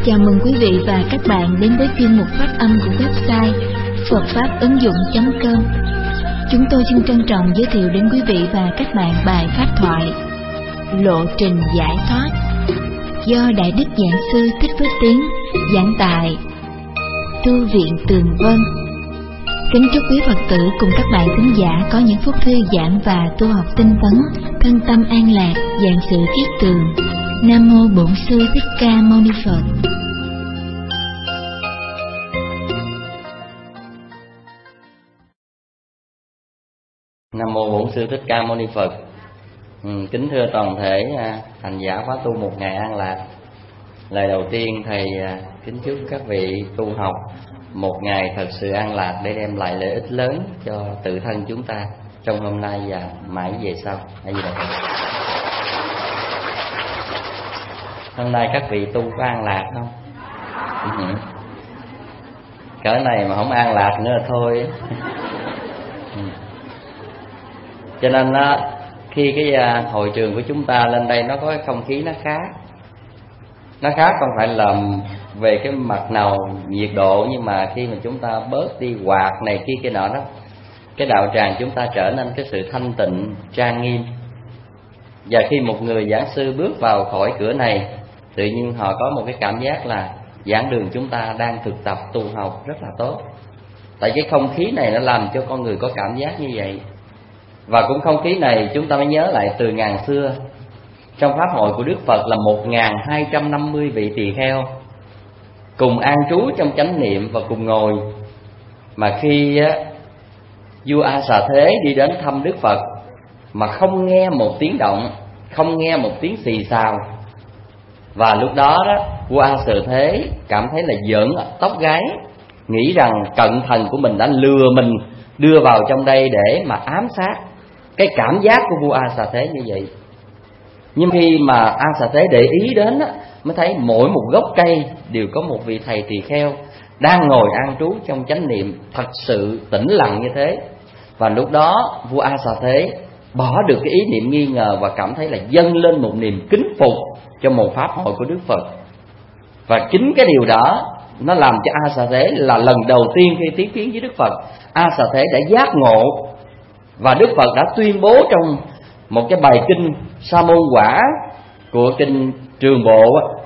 Chào mừng quý vị và các bạn đến với chuyên mục phát âm của website Phật Pháp ứng dụng.com. Chúng tôi xin trân trọng giới thiệu đến quý vị và các bạn bài pháp thoại Lộ trình giải thoát do Đại Đức Giảng Sư Thích Phước Tiến giảng tại Tu viện Tường Vân. Kính chúc quý Phật tử cùng các bạn thính giả có những phút thư giãn và tu học tinh tấn, thân tâm an lạc, vạn sự kiết tường. Nam mô Bổn Sư Thích Ca Mâu Ni Phật. Nam mô Bổn Sư Thích Ca Mâu Ni Phật. Kính thưa toàn thể hành giả khóa tu một ngày an lạc. Lời đầu tiên thầy kính chúc các vị tu học một ngày thật sự an lạc để đem lại lợi ích lớn cho tự thân chúng ta trong hôm nay và mãi về sau. Hôm nay các vị tu có an lạc không? Cỡ này mà không an lạc nữa là thôi. Cho nên khi cái hội trường của chúng ta lên đây nó có cái không khí nó khác. Nó khác không phải là về cái mặt nào nhiệt độ, nhưng mà khi mà chúng ta bớt đi quạt này kia cái nọ đó, cái đạo tràng chúng ta trở nên cái sự thanh tịnh, trang nghiêm. Và khi một người giảng sư bước vào khỏi cửa này, tự nhiên họ có một cái cảm giác là giảng đường chúng ta đang thực tập tu học rất là tốt. Tại cái không khí này nó làm cho con người có cảm giác như vậy. Và cũng không khí này chúng ta mới nhớ lại từ ngàn xưa, trong pháp hội của Đức Phật là 1250 vị tỳ kheo cùng an trú trong chánh niệm và cùng ngồi. Mà khi vua A Xà Thế đi đến thăm Đức Phật mà không nghe một tiếng động, không nghe một tiếng xì xào. Và lúc đó vua A Xà Thế cảm thấy là giỡn tóc gáy, nghĩ rằng cận thần của mình đã lừa mình đưa vào trong đây để mà ám sát. Cái cảm giác của vua A Xà Thế như vậy. Nhưng khi mà A Xà Thế để ý đến mới thấy mỗi một gốc cây đều có một vị thầy tỳ kheo đang ngồi an trú trong chánh niệm thật sự tĩnh lặng như thế. Và lúc đó vua A Xà Thế bỏ được cái ý niệm nghi ngờ và cảm thấy là dâng lên một niềm kính phục cho một pháp hội của Đức Phật. Và chính cái điều đó nó làm cho A Xà Thế là lần đầu tiên khi tiếp kiến với Đức Phật, A Xà Thế đã giác ngộ. Và Đức Phật đã tuyên bố trong một cái bài kinh Sa Môn Quả của kinh Trường Bộ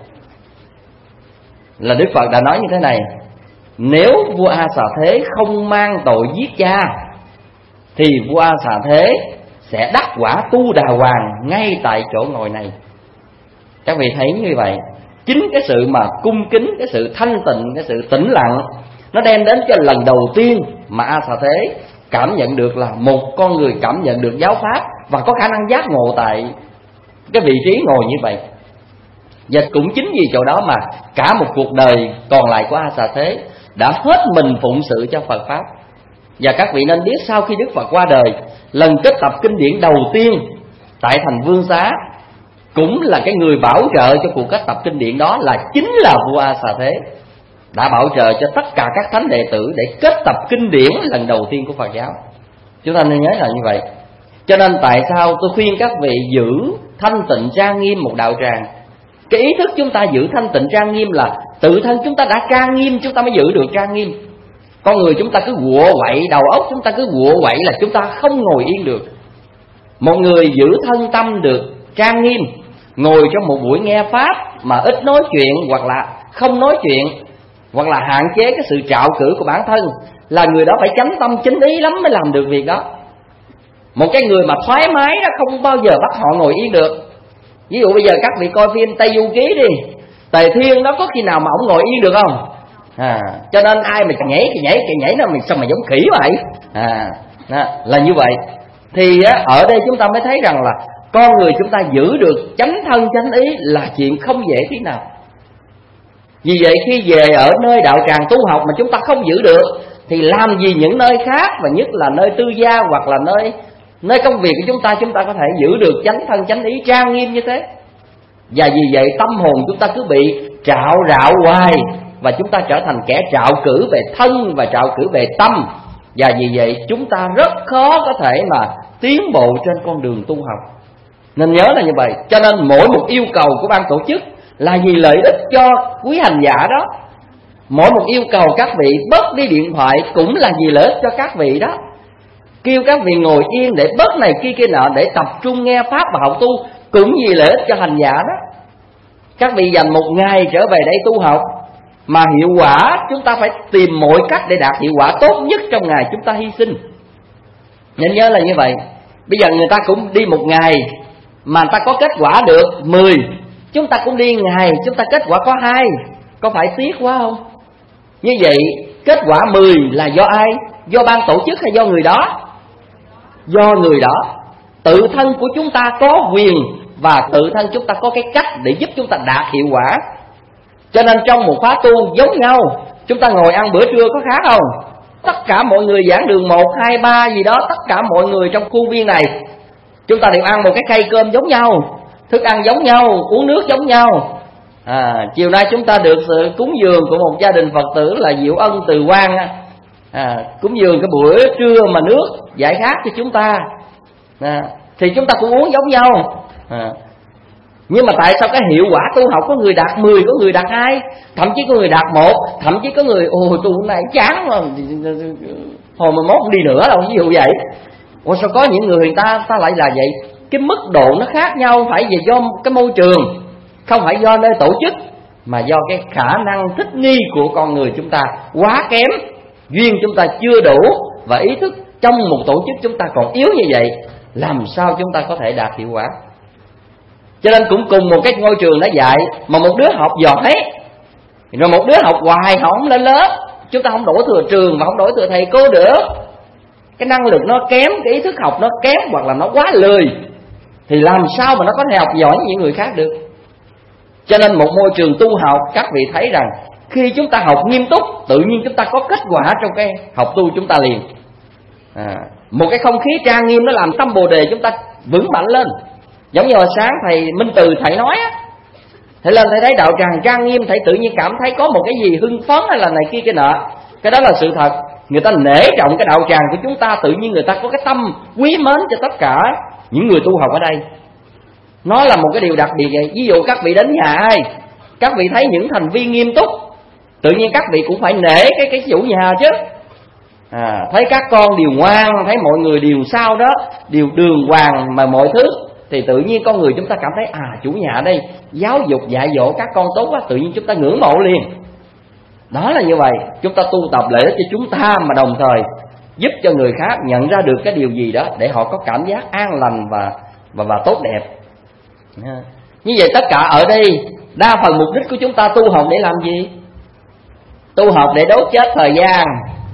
là Đức Phật đã nói như thế này: nếu vua A Xà Thế không mang tội giết cha thì vua A Xà Thế sẽ đắc quả tu đà hoàng ngay tại chỗ ngồi này. Các vị thấy như vậy, chính cái sự mà cung kính, cái sự thanh tịnh, cái sự tĩnh lặng nó đem đến cho lần đầu tiên mà A Xà Thế cảm nhận được là một con người cảm nhận được giáo pháp và có khả năng giác ngộ tại cái vị trí ngồi như vậy. Và cũng chính vì chỗ đó mà cả một cuộc đời còn lại của A Xà Thế đã hết mình phụng sự cho Phật Pháp. Và các vị nên biết, sau khi Đức Phật qua đời, lần kết tập kinh điển đầu tiên tại thành Vương Xá, cũng là cái người bảo trợ cho cuộc kết tập kinh điển đó là chính là vua A Xà Thế, đã bảo trợ cho tất cả các thánh đệ tử để kết tập kinh điển lần đầu tiên của Phật giáo. Chúng ta nên nhớ là như vậy. Cho nên tại sao tôi khuyên các vị giữ thanh tịnh trang nghiêm một đạo tràng. Cái ý thức chúng ta giữ thanh tịnh trang nghiêm là tự thân chúng ta đã trang nghiêm, chúng ta mới giữ được trang nghiêm. Con người chúng ta cứ quọ quậy, đầu óc chúng ta cứ quọ quậy là chúng ta không ngồi yên được. Một người giữ thân tâm được trang nghiêm, ngồi trong một buổi nghe pháp mà ít nói chuyện hoặc là không nói chuyện, hoặc là hạn chế cái sự trạo cử của bản thân, là người đó phải chánh tâm chánh ý lắm mới làm được việc đó. Một cái người mà thoải mái đó không bao giờ bắt họ ngồi yên được. Ví dụ bây giờ các vị coi phim Tây Du Ký đi, Tề Thiên đó có khi nào mà ông ngồi yên được không? Cho nên ai mà nhảy nó sao mà giống khỉ vậy? Là như vậy. Thì ở đây chúng ta mới thấy rằng là con người chúng ta giữ được chánh thân chánh ý là chuyện không dễ thế nào. Vì vậy khi về ở nơi đạo tràng tu học mà chúng ta không giữ được thì làm gì những nơi khác, và nhất là nơi tư gia hoặc là nơi công việc của chúng ta có thể giữ được chánh thân chánh ý trang nghiêm như thế. Và vì vậy tâm hồn chúng ta cứ bị trạo rạo hoài, và chúng ta trở thành kẻ trạo cử về thân và trạo cử về tâm. Và vì vậy chúng ta rất khó có thể mà tiến bộ trên con đường tu học. Nên nhớ là như vậy. Cho nên mỗi một yêu cầu của ban tổ chức là vì lợi ích cho quý hành giả đó. Mỗi một yêu cầu các vị bớt đi điện thoại cũng là vì lợi ích cho các vị đó. Kêu các vị ngồi yên để bớt này kia nọ, để tập trung nghe pháp và học tu cũng vì lợi ích cho hành giả đó. Các vị dành một ngày trở về đây tu học, mà hiệu quả chúng ta phải tìm mọi cách để đạt hiệu quả tốt nhất trong ngày chúng ta hy sinh. Nên nhớ là như vậy. Bây giờ người ta cũng đi một ngày mà người ta có kết quả được 10, chúng ta cũng đi ngày chúng ta kết quả có 2, có phải tiếc quá không? Như vậy kết quả 10 là do ai? Do ban tổ chức hay do người đó? Do người đó. Tự thân của chúng ta có quyền, và tự thân chúng ta có cái cách để giúp chúng ta đạt hiệu quả. Cho nên trong một khóa tu giống nhau, chúng ta ngồi ăn bữa trưa có khác không? Tất cả mọi người giảng đường 1, 2, 3 gì đó, tất cả mọi người trong khu viên này, chúng ta đều ăn một cái khay cơm giống nhau, thức ăn giống nhau, uống nước giống nhau. Chiều nay chúng ta được sự cúng dường của một gia đình Phật tử là Diệu Ân Từ Quang, cúng dường cái bữa trưa mà nước giải khát cho chúng ta, thì chúng ta cũng uống giống nhau. Nhưng mà tại sao cái hiệu quả tu học có người đạt 10, có người đạt 2, thậm chí có người đạt 1, thậm chí có người ôi tu hôm nay chán mà hồi mà mốt không đi nữa đâu, ví dụ vậy. Ủa sao có những người ta lại là vậy? Cái mức độ nó khác nhau, phải vì do cái môi trường, không phải do nơi tổ chức, mà do cái khả năng thích nghi của con người chúng ta quá kém, duyên chúng ta chưa đủ, và ý thức trong một tổ chức chúng ta còn yếu như vậy, làm sao chúng ta có thể đạt hiệu quả? Cho nên cũng cùng một cái ngôi trường đã dạy, mà một đứa học giỏi rồi một đứa học hoài không lên lớp, chúng ta không đổ thừa trường và không đổ thừa thầy cô được. Cái năng lực nó kém, cái ý thức học nó kém, hoặc là nó quá lười, thì làm sao mà nó có thể học giỏi như những người khác được? Cho nên một môi trường tu học, các vị thấy rằng khi chúng ta học nghiêm túc, tự nhiên chúng ta có kết quả trong cái học tu chúng ta liền. Một cái không khí trang nghiêm nó làm tâm Bồ Đề chúng ta vững mạnh lên. Giống như hồi sáng thầy Minh Từ thầy nói á, thầy lên thầy thấy đạo tràng trang nghiêm, thầy tự nhiên cảm thấy có một cái gì hưng phấn hay là này kia cái nọ. Cái đó là sự thật. Người ta nể trọng cái đạo tràng của chúng ta, tự nhiên người ta có cái tâm quý mến cho tất cả những người tu học ở đây. Nó là một cái điều đặc biệt vậy. Ví dụ các vị đến nhà ai, các vị thấy những thành viên nghiêm túc, tự nhiên các vị cũng phải nể cái chủ nhà chứ. Thấy các con đều ngoan, thấy mọi người đều sao đó, đều đường hoàng mà mọi thứ, thì tự nhiên con người chúng ta cảm thấy chủ nhà ở đây giáo dục dạy dỗ các con tốt quá, tự nhiên chúng ta ngưỡng mộ liền. Đó là như vậy. Chúng ta tu tập lợi ích cho chúng ta, mà đồng thời giúp cho người khác nhận ra được cái điều gì đó để họ có cảm giác an lành và tốt đẹp. Như vậy tất cả ở đây, đa phần mục đích của chúng ta tu học để làm gì? Tu học để đốt chết thời gian.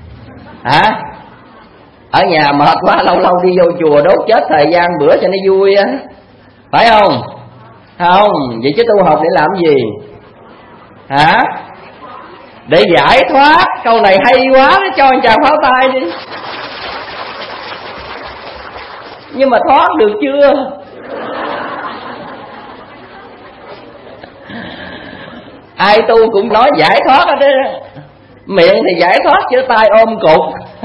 Ở nhà mệt quá, lâu lâu đi vô chùa đốt chết thời gian bữa cho nó vui á, phải không? Không, vậy chứ tu học để làm gì? Để giải thoát. Câu này hay quá, nó cho anh chàng pháo tay đi. Nhưng mà thoát được chưa? Ai tu cũng nói giải thoát hết đó. Miệng thì giải thoát chứ tay ôm cục.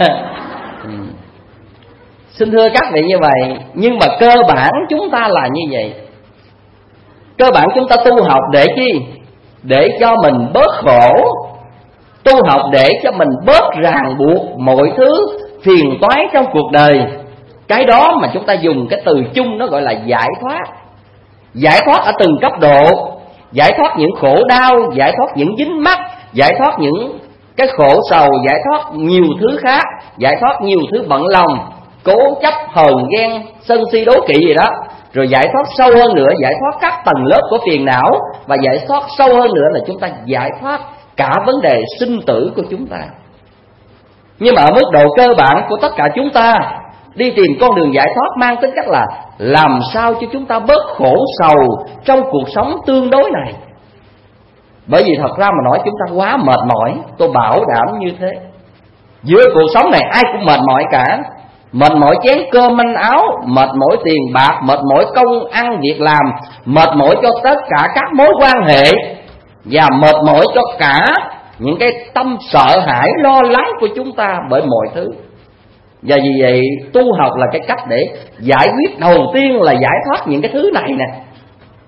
Xin thưa các vị như vậy. Nhưng mà cơ bản chúng ta là như vậy. Cơ bản chúng ta tu học để chi? Để cho mình bớt khổ. Tu học để cho mình bớt ràng buộc mọi thứ phiền toái trong cuộc đời. Cái đó mà chúng ta dùng cái từ chung nó gọi là giải thoát. Giải thoát ở từng cấp độ. Giải thoát những khổ đau, giải thoát những dính mắc, giải thoát những cái khổ sầu, giải thoát nhiều thứ khác, giải thoát nhiều thứ bận lòng, cố chấp, hờn ghen, sân si đố kỵ gì đó. Rồi giải thoát sâu hơn nữa, giải thoát các tầng lớp của phiền não. Và giải thoát sâu hơn nữa là chúng ta giải thoát cả vấn đề sinh tử của chúng ta. Nhưng mà ở mức độ cơ bản của tất cả chúng ta, đi tìm con đường giải thoát mang tính cách là làm sao cho chúng ta bớt khổ sầu trong cuộc sống tương đối này. Bởi vì thật ra mà nói chúng ta quá mệt mỏi. Tôi bảo đảm như thế. Giữa cuộc sống này ai cũng mệt mỏi cả. Mệt mỏi chén cơm manh áo, mệt mỏi tiền bạc, mệt mỏi công ăn việc làm, mệt mỏi cho tất cả các mối quan hệ, và mệt mỏi cho cả những cái tâm sợ hãi lo lắng của chúng ta bởi mọi thứ. Và vì vậy tu học là cái cách để giải quyết đầu tiên là giải thoát những cái thứ này nè.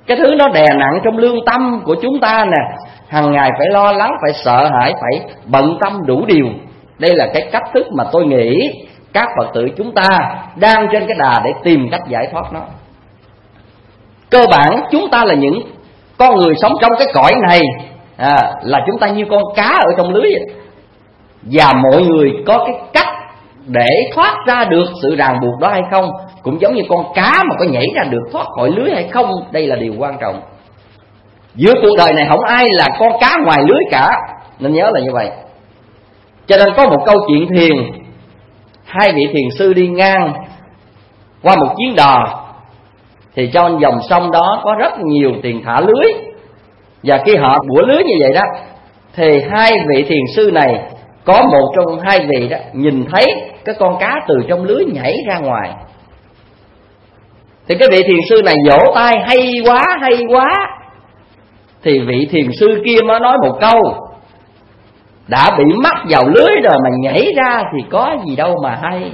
Cái thứ nó đè nặng trong lương tâm của chúng ta nè, hàng ngày phải lo lắng, phải sợ hãi, phải bận tâm đủ điều. Đây là cái cách thức mà tôi nghĩ các Phật tử chúng ta đang trên cái đà để tìm cách giải thoát nó. Cơ bản chúng ta là những con người sống trong cái cõi này, là chúng ta như con cá ở trong lưới vậy. Và mọi người có cái cách để thoát ra được sự ràng buộc đó hay không, cũng giống như con cá mà có nhảy ra được thoát khỏi lưới hay không. Đây là điều quan trọng. Giữa cuộc đời này không ai là con cá ngoài lưới cả, nên nhớ là như vậy. Cho nên có một câu chuyện thiền, hai vị thiền sư đi ngang qua một chuyến đò, thì trong dòng sông đó có rất nhiều thuyền thả lưới. Và khi họ bủa lưới như vậy đó, thì hai vị thiền sư này, có một trong hai vị đó nhìn thấy cái con cá từ trong lưới nhảy ra ngoài. Thì cái vị thiền sư này vỗ tay, hay quá, hay quá. Thì vị thiền sư kia mới nói một câu: đã bị mắc vào lưới rồi mà nhảy ra thì có gì đâu mà hay.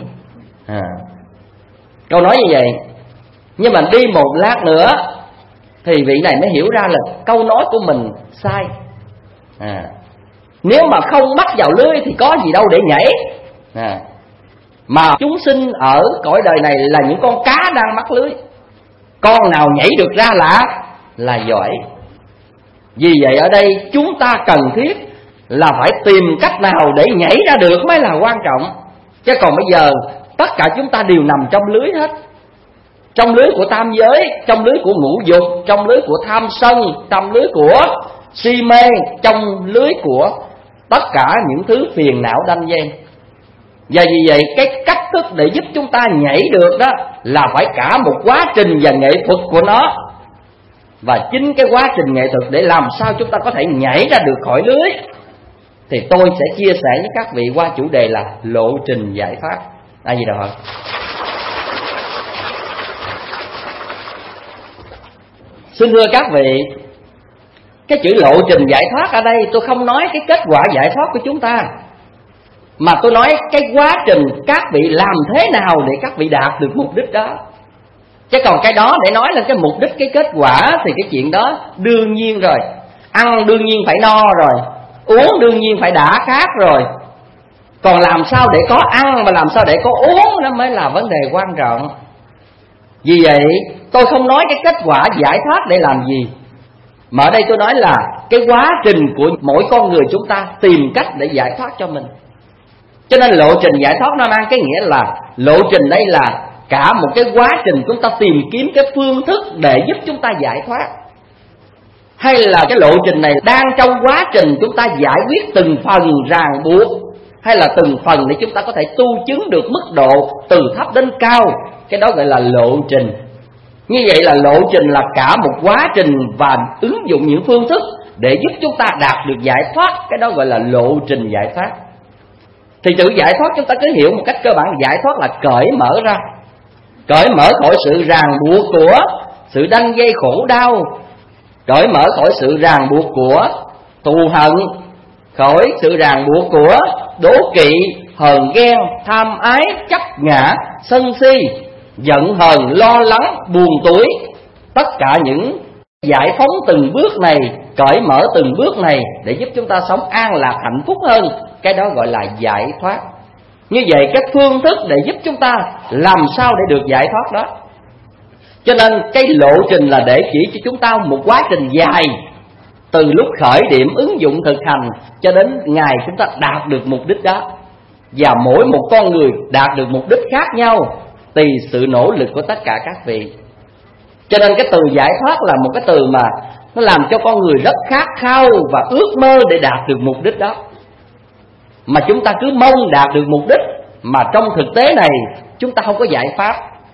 Câu nói như vậy. Nhưng mà đi một lát nữa thì vị này mới hiểu ra là câu nói của mình sai. Nếu mà không mắc vào lưới thì có gì đâu để nhảy. Mà chúng sinh ở cõi đời này là những con cá đang mắc lưới, con nào nhảy được ra là giỏi. Vì vậy ở đây chúng ta cần thiết là phải tìm cách nào để nhảy ra được mới là quan trọng. Chứ còn bây giờ tất cả chúng ta đều nằm trong lưới hết. Trong lưới của tam giới, trong lưới của ngũ dục, trong lưới của tham sân, trong lưới của si mê, trong lưới của tất cả những thứ phiền não đanh ghen. Và vì vậy cái cách thức để giúp chúng ta nhảy được đó là phải cả một quá trình và nghệ thuật của nó. Và chính cái quá trình nghệ thuật để làm sao chúng ta có thể nhảy ra được khỏi lưới thì tôi sẽ chia sẻ với các vị qua chủ đề là lộ trình giải thoát. Gì đâu hả? Xin thưa các vị, cái chữ lộ trình giải thoát ở đây tôi không nói cái kết quả giải thoát của chúng ta, mà tôi nói cái quá trình các vị làm thế nào để các vị đạt được mục đích đó. Chứ còn cái đó để nói là cái mục đích, cái kết quả thì cái chuyện đó đương nhiên rồi. Ăn đương nhiên phải no rồi, uống đương nhiên phải đã khát rồi. Còn làm sao để có ăn và làm sao để có uống nó mới là vấn đề quan trọng. Vì vậy tôi không nói cái kết quả giải thoát để làm gì, mà ở đây tôi nói là cái quá trình của mỗi con người chúng ta tìm cách để giải thoát cho mình. Cho nên lộ trình giải thoát nó mang cái nghĩa là lộ trình đây là cả một cái quá trình chúng ta tìm kiếm cái phương thức để giúp chúng ta giải thoát, hay là cái lộ trình này đang trong quá trình chúng ta giải quyết từng phần ràng buộc, hay là từng phần để chúng ta có thể tu chứng được mức độ từ thấp đến cao. Cái đó gọi là lộ trình. Như vậy là lộ trình là cả một quá trình và ứng dụng những phương thức để giúp chúng ta đạt được giải thoát. Cái đó gọi là lộ trình giải thoát. Thì chữ giải thoát chúng ta cứ hiểu một cách cơ bản, giải thoát là cởi mở ra, cởi mở khỏi sự ràng buộc của sự đanh dây khổ đau, cởi mở khỏi sự ràng buộc của thù hận, khỏi sự ràng buộc của đố kỵ, hờn ghen, tham ái, chấp ngã, sân si, giận hờn, lo lắng, buồn tủi. Tất cả những giải phóng từng bước này, cởi mở từng bước này để giúp chúng ta sống an lạc hạnh phúc hơn. Cái đó gọi là giải thoát. Như vậy các phương thức để giúp chúng ta làm sao để được giải thoát đó. Cho nên cái lộ trình là để chỉ cho chúng ta một quá trình dài, từ lúc khởi điểm ứng dụng thực hành cho đến ngày chúng ta đạt được mục đích đó. Và mỗi một con người đạt được mục đích khác nhau tùy sự nỗ lực của tất cả các vị. Cho nên cái từ giải thoát là một cái từ mà nó làm cho con người rất khát khao và ước mơ để đạt được mục đích đó. Mà chúng ta cứ mong đạt được mục đích, mà trong thực tế này chúng ta không có giải pháp.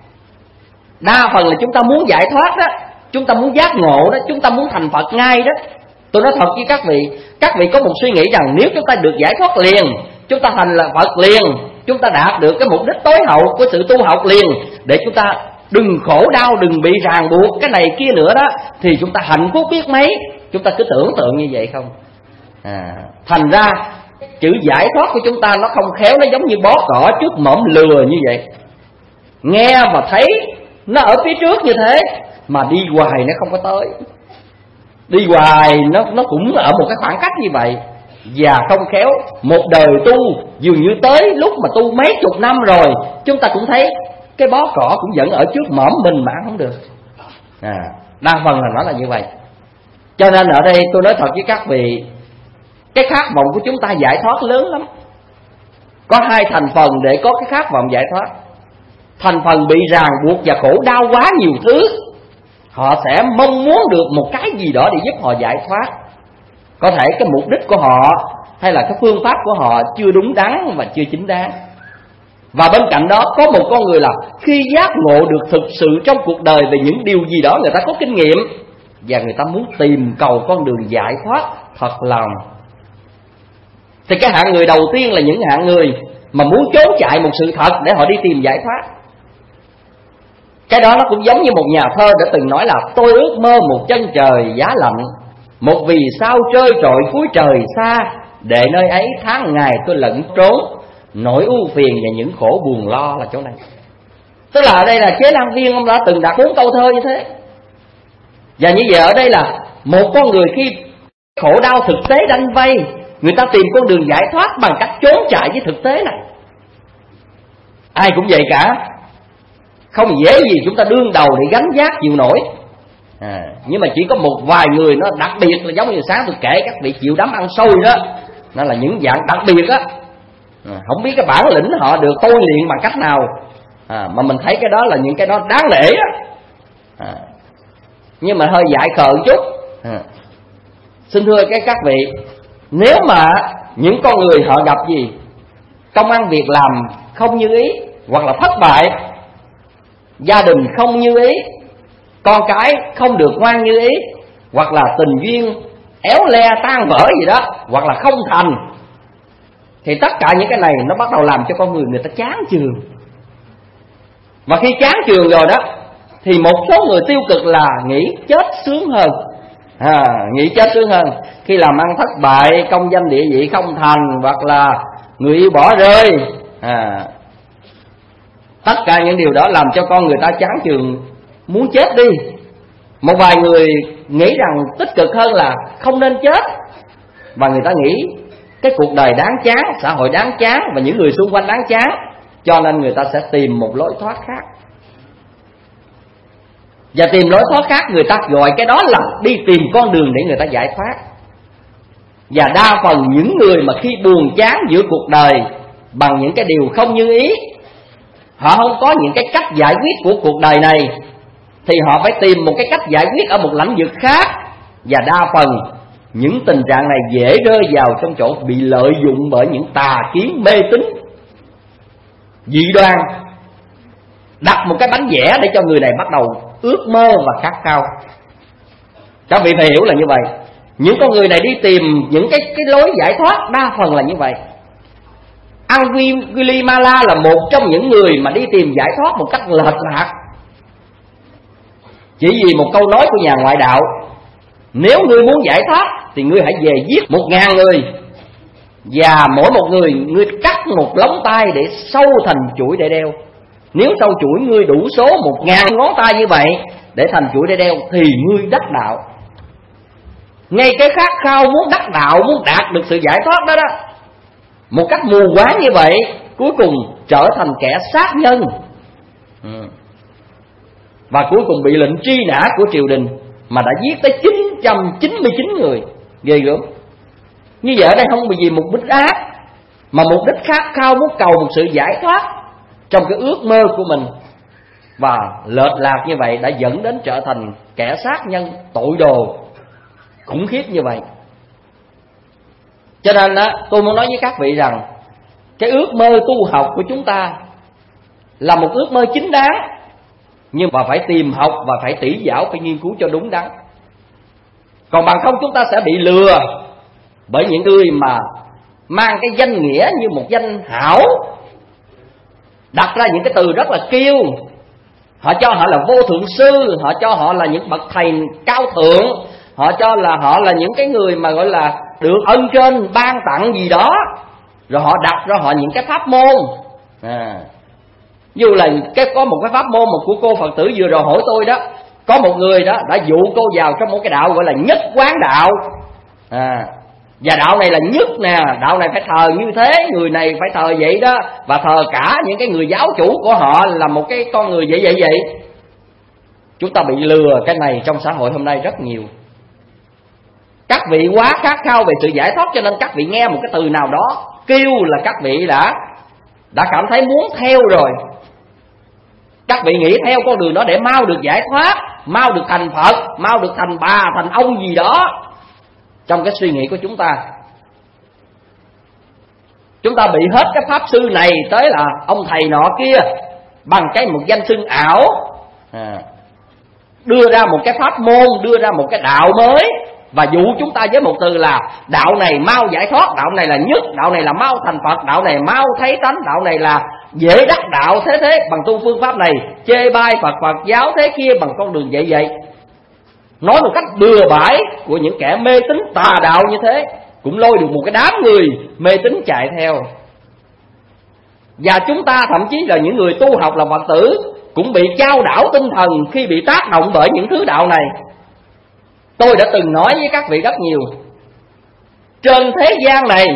Đa phần là chúng ta muốn giải thoát đó, chúng ta muốn giác ngộ đó, chúng ta muốn thành Phật ngay đó. Tôi nói thật với các vị có một suy nghĩ rằng nếu chúng ta được giải thoát liền, chúng ta thành là Phật liền, chúng ta đạt được cái mục đích tối hậu của sự tu học liền, để chúng ta đừng khổ đau, đừng bị ràng buộc cái này kia nữa đó, thì chúng ta hạnh phúc biết mấy. Chúng ta cứ tưởng tượng như vậy không. Thành ra chữ giải thoát của chúng ta nó không khéo, nó giống như bó cỏ trước mõm lừa như vậy. Nghe và thấy nó ở phía trước như thế, mà đi hoài nó không có tới. Đi hoài nó cũng ở một cái khoảng cách như vậy. Và không khéo một đời tu dường như tới lúc mà tu mấy chục năm rồi, chúng ta cũng thấy cái bó cỏ cũng vẫn ở trước mõm mình mà ăn không được. Đa phần là nó là như vậy. Cho nên ở đây tôi nói thật với các vị, cái khát vọng của chúng ta giải thoát lớn lắm. Có hai thành phần để có cái khát vọng giải thoát. Thành phần bị ràng buộc và khổ đau quá nhiều thứ, họ sẽ mong muốn được một cái gì đó để giúp họ giải thoát. Có thể cái mục đích của họ hay là cái phương pháp của họ chưa đúng đắn và chưa chính đáng. Và bên cạnh đó có một con người là khi giác ngộ được thực sự trong cuộc đời về những điều gì đó người ta có kinh nghiệm, và người ta muốn tìm cầu con đường giải thoát thật lòng. Thì cái hạng người đầu tiên là những hạng người mà muốn trốn chạy một sự thật để họ đi tìm giải thoát. Cái đó nó cũng giống như một nhà thơ đã từng nói là: tôi ước mơ một chân trời giá lạnh, một vì sao trơi trội cuối trời xa, để nơi ấy tháng ngày tôi lẫn trốn, nỗi ưu phiền và những khổ buồn lo là chỗ này. Tức là ở đây là Chế Lan Viên ông đã từng đặt 4 câu thơ như thế. Và như vậy ở đây là một con người khi khổ đau thực tế đanh vây, người ta tìm con đường giải thoát bằng cách trốn chạy với thực tế này. Ai cũng vậy cả, không dễ gì chúng ta đương đầu để gánh vác chịu nổi. Nhưng mà chỉ có một vài người nó đặc biệt, là giống như sáng tôi kể các vị chịu đám ăn xôi đó, nó là những dạng đặc biệt á. Không biết cái bản lĩnh họ được tôi luyện bằng cách nào, mà mình thấy cái đó là những cái đó đáng nể á. Nhưng mà hơi dại khờ một chút. Xin thưa các vị, nếu mà những con người họ gặp gì công ăn việc làm không như ý, hoặc là thất bại, gia đình không như ý, con cái không được ngoan như ý, hoặc là tình duyên éo le tan vỡ gì đó, hoặc là không thành, thì tất cả những cái này nó bắt đầu làm cho con người ta chán chường. Và khi chán chường rồi đó, thì một số người tiêu cực là nghĩ chết sướng hơn. Nghĩ chết sướng hơn. Khi làm ăn thất bại, công danh địa vị không thành, hoặc là người yêu bỏ rơi, tất cả những điều đó làm cho con người ta chán chường, muốn chết đi. Một vài người nghĩ rằng tích cực hơn là không nên chết, và người ta nghĩ cái cuộc đời đáng chán, xã hội đáng chán, và những người xung quanh đáng chán, cho nên người ta sẽ tìm một lối thoát khác. Và tìm lối thoát khác, người ta gọi cái đó là đi tìm con đường để người ta giải thoát. Và đa phần những người mà khi buồn chán giữa cuộc đời bằng những cái điều không như ý, họ không có những cái cách giải quyết của cuộc đời này, thì họ phải tìm một cái cách giải quyết ở một lĩnh vực khác. Và đa phần những tình trạng này dễ rơi vào trong chỗ bị lợi dụng bởi những tà kiến mê tín dị đoan, đặt một cái bánh vẽ để cho người này bắt đầu ước mơ và khát khao. Các vị phải hiểu là như vậy. Những con người này đi tìm những cái lối giải thoát đa phần là như vậy. Angulimala là một trong những người mà đi tìm giải thoát một cách lệch lạc, chỉ vì một câu nói của nhà ngoại đạo: nếu ngươi muốn giải thoát thì ngươi hãy về giết 1000 người, và mỗi một người ngươi cắt một lóng tay để sâu thành chuỗi để đeo. Nếu sâu chuỗi ngươi đủ số 1000 ngón tay như vậy để thành chuỗi để đeo, thì ngươi đắc đạo. Ngay cái khát khao muốn đắc đạo, muốn đạt được sự giải thoát đó đó, một cách mù quáng như vậy, cuối cùng trở thành kẻ sát nhân, và cuối cùng bị lệnh truy nã của triều đình, mà đã giết tới 999 người. Ghê gớm. Như vậy ở đây không vì mục đích ác, mà mục đích khát khao muốn cầu một sự giải thoát trong cái ước mơ của mình. Và lệch lạc như vậy đã dẫn đến trở thành kẻ sát nhân, tội đồ khủng khiếp như vậy. Cho nên đó, tôi muốn nói với các vị rằng cái ước mơ tu học của chúng ta là một ước mơ chính đáng, nhưng mà phải tìm học và phải tỉ dảo, phải nghiên cứu cho đúng đắn. Còn bằng không chúng ta sẽ bị lừa bởi những người mà mang cái danh nghĩa như một danh hảo, đặt ra những cái từ rất là kiêu. Họ cho họ là vô thượng sư, họ cho họ là những bậc thầy cao thượng, họ cho là họ là những cái người mà gọi là được ân trên ban tặng gì đó, rồi họ đặt ra họ những cái pháp môn. Dù là có một cái pháp môn mà của cô Phật tử vừa rồi hỏi tôi đó, Có một người đó đã dụ cô vào trong một cái đạo gọi là nhất quán đạo. Và đạo này là nhất nè, đạo này phải thờ như thế, người này phải thờ vậy đó, và thờ cả những cái người giáo chủ của họ là một cái con người vậy. Chúng ta bị lừa cái này trong xã hội hôm nay rất nhiều. Các vị quá khát khao về sự giải thoát, cho nên các vị nghe một cái từ nào đó kêu là các vị đã cảm thấy muốn theo rồi. Các vị nghĩ theo con đường đó để mau được giải thoát, mau được thành Phật, mau được thành bà, thành ông gì đó. Trong cái suy nghĩ của chúng ta bị hết cái pháp sư này tới là ông thầy nọ kia bằng một danh xưng ảo, đưa ra một cái pháp môn, đưa ra một cái đạo mới, và dụ chúng ta với một từ là đạo này mau giải thoát, đạo này là nhất, đạo này là mau thành Phật, đạo này mau thấy tánh, đạo này là dễ đắc đạo thế bằng tu phương pháp này, chê bai Phật giáo thế kia bằng con đường vậy. Nói một cách bừa bãi của những kẻ mê tín tà đạo như thế, cũng lôi được một cái đám người mê tín chạy theo. Và chúng ta thậm chí là những người tu học là Phật tử cũng bị chao đảo tinh thần khi bị tác động bởi những thứ đạo này. Tôi đã từng nói với các vị rất nhiều, trên thế gian này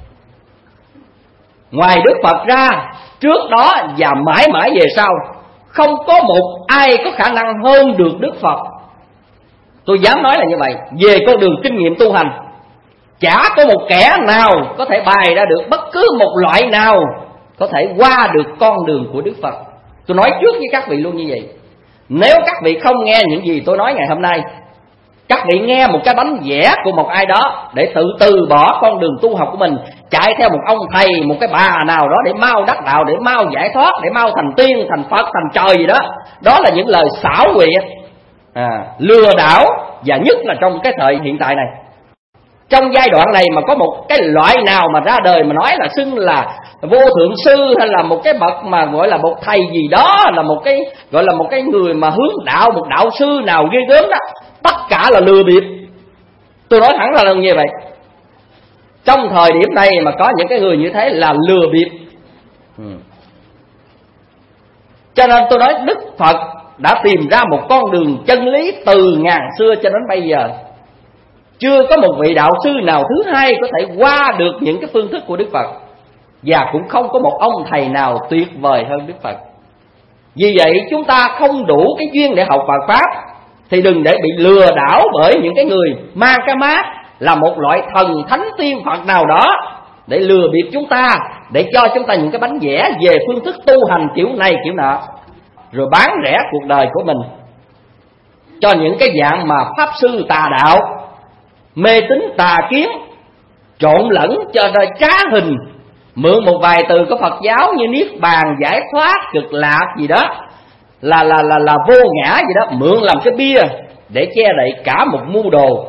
ngoài Đức Phật ra, trước đó và mãi mãi về sau, không có một ai có khả năng hơn được Đức Phật. Tôi dám nói là như vậy. Về con đường kinh nghiệm tu hành, chả có một kẻ nào có thể bày ra được bất cứ một loại nào có thể qua được con đường của Đức Phật. Tôi nói trước với các vị luôn như vậy. Nếu các vị không nghe những gì tôi nói ngày hôm nay, các vị nghe một cái bánh vẽ của một ai đó để từ bỏ con đường tu học của mình, chạy theo một ông thầy, một cái bà nào đó để mau đắc đạo, để mau giải thoát, để mau thành tiên, thành Phật, thành trời gì đó. Đó là những lời xảo quyệt, lừa đảo, và nhất là trong cái thời hiện tại này. Trong giai đoạn này mà có một cái loại nào mà ra đời mà nói là xưng là vô thượng sư, hay là một cái bậc mà gọi là một thầy gì đó, là một cái gọi là một cái người mà hướng đạo, một đạo sư nào ghê gớm đó, tất cả là lừa bịp. Tôi nói thẳng là như vậy. Trong thời điểm này mà có những cái người như thế là lừa bịp. Cho nên tôi nói Đức Phật đã tìm ra một con đường chân lý từ ngàn xưa cho đến bây giờ. Chưa có một vị đạo sư nào thứ hai có thể qua được những cái phương thức của Đức Phật, và cũng không có một ông thầy nào tuyệt vời hơn Đức Phật. Vì vậy chúng ta không đủ cái duyên để học Phật Pháp thì đừng để bị lừa đảo bởi những cái người mang cái mác là một loại thần thánh tiên Phật nào đó để lừa bịp chúng ta, để cho chúng ta những cái bánh vẽ về phương thức tu hành kiểu này kiểu nọ, rồi bán rẻ cuộc đời của mình cho những cái dạng mà pháp sư tà đạo, mê tín tà kiến, trộn lẫn cho ra trá hình, mượn một vài từ của Phật giáo như niết bàn, giải thoát, cực lạc gì đó, là vô ngã gì đó, mượn làm cái bia để che đậy cả một mưu đồ,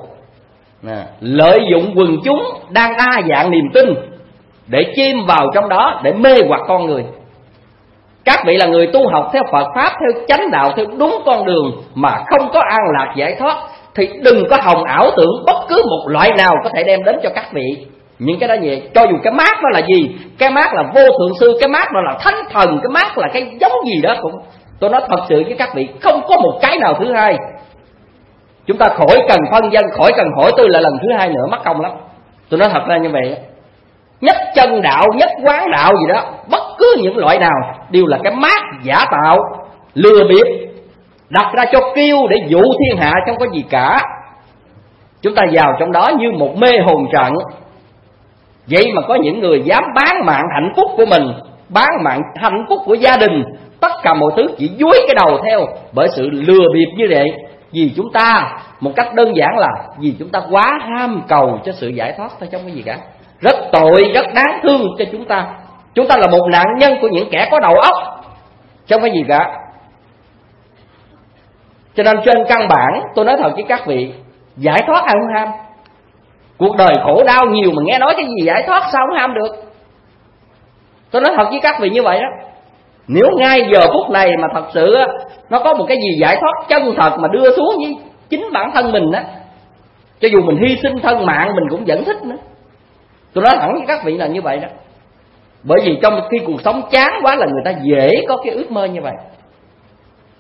lợi dụng quần chúng đang đa dạng niềm tin để chìm vào trong đó, để mê hoặc con người. Các vị là người tu học theo Phật Pháp, theo chánh đạo, theo đúng con đường mà không có an lạc giải thoát, thì đừng có hòng ảo tưởng bất cứ một loại nào có thể đem đến cho các vị những cái đó vậy. Cho dù cái mác đó là gì, cái mác là vô thượng sư, cái mác đó là thánh thần, cái mác là cái giống gì đó, cũng tôi nói thật sự với các vị, không có một cái nào thứ hai. Chúng ta khỏi cần phân dân, khỏi cần hỏi tôi là lần thứ hai nữa, mất công lắm. Tôi nói thật ra như vậy. Nhất chân đạo, nhất quán đạo gì đó, bất cứ những loại nào đều là cái mác giả tạo, lừa bịp, đặt ra cho kêu để dụ thiên hạ, không có gì cả. Chúng ta vào trong đó như một mê hồn trận. Vậy mà có những người dám bán mạng hạnh phúc của mình, bán mạng hạnh phúc của gia đình, tất cả mọi thứ chỉ dúi cái đầu theo bởi sự lừa bịp như vậy. Vì chúng ta, một cách đơn giản là vì chúng ta quá ham cầu cho sự giải thoát thôi, không có gì cả. Rất tội, rất đáng thương cho chúng ta. Chúng ta là một nạn nhân của những kẻ có đầu óc, không có gì cả. Cho nên trên căn bản, tôi nói thật với các vị, giải thoát ai không ham. Cuộc đời khổ đau nhiều mà nghe nói cái gì giải thoát sao không ham được. Tôi nói thật với các vị như vậy đó. Nếu ngay giờ phút này mà thật sự nó có một cái gì giải thoát chân thật mà đưa xuống với chính bản thân mình á, cho dù mình hy sinh thân mạng mình cũng vẫn thích nữa. Tôi nói thẳng với các vị là như vậy đó. Bởi vì trong khi cuộc sống chán quá là người ta dễ có cái ước mơ như vậy.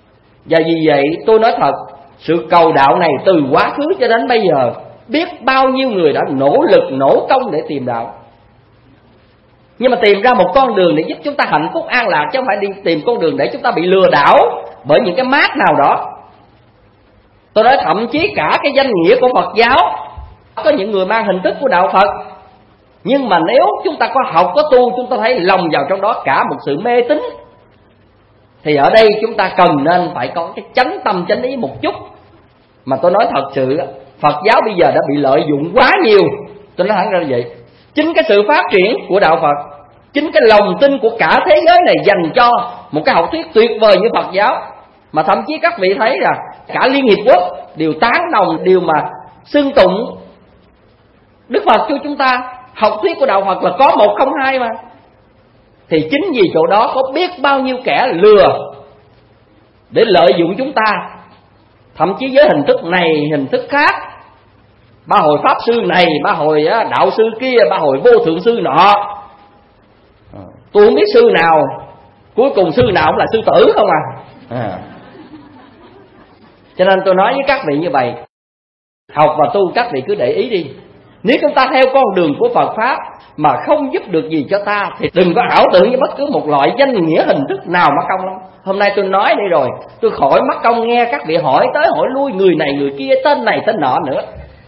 Và vì vậy tôi nói thật, sự cầu đạo này từ quá khứ cho đến bây giờ, biết bao nhiêu người đã nỗ lực nỗ công để tìm đạo, nhưng mà tìm ra một con đường để giúp chúng ta hạnh phúc an lạc, chứ không phải đi tìm con đường để chúng ta bị lừa đảo bởi những cái mác nào đó. Tôi nói thậm chí cả cái danh nghĩa của Phật giáo, có những người mang hình thức của đạo Phật, nhưng mà nếu chúng ta có học có tu, chúng ta thấy lồng vào trong đó cả một sự mê tín, thì ở đây chúng ta cần nên phải có cái chánh tâm chánh ý một chút. Mà tôi nói thật sự, Phật giáo bây giờ đã bị lợi dụng quá nhiều. Tôi nói thẳng ra như vậy. Chính cái sự phát triển của đạo Phật, chính cái lòng tin của cả thế giới này dành cho một cái học thuyết tuyệt vời như Phật giáo, mà thậm chí các vị thấy là cả Liên Hiệp Quốc đều tán đồng, đều mà xưng tụng Đức Phật cho chúng ta. Học thuyết của đạo Phật là có 1 không 2 mà. Thì chính vì chỗ đó có biết bao nhiêu kẻ lừa để lợi dụng chúng ta, thậm chí với hình thức này hình thức khác. Ba hồi pháp sư này, ba hồi đạo sư kia, ba hồi vô thượng sư nọ. Tôi không biết sư nào, cuối cùng sư nào cũng là sư tử không à. Cho nên tôi nói với các vị như vậy, học và tu các vị cứ để ý đi. Nếu chúng ta theo con đường của Phật Pháp mà không giúp được gì cho ta, thì đừng có ảo tưởng với bất cứ một loại danh nghĩa hình thức nào mắc công lắm. Hôm nay tôi nói đây rồi, tôi khỏi mắc công nghe các vị hỏi tới hỏi lui người này người kia, tên này tên nọ nữa.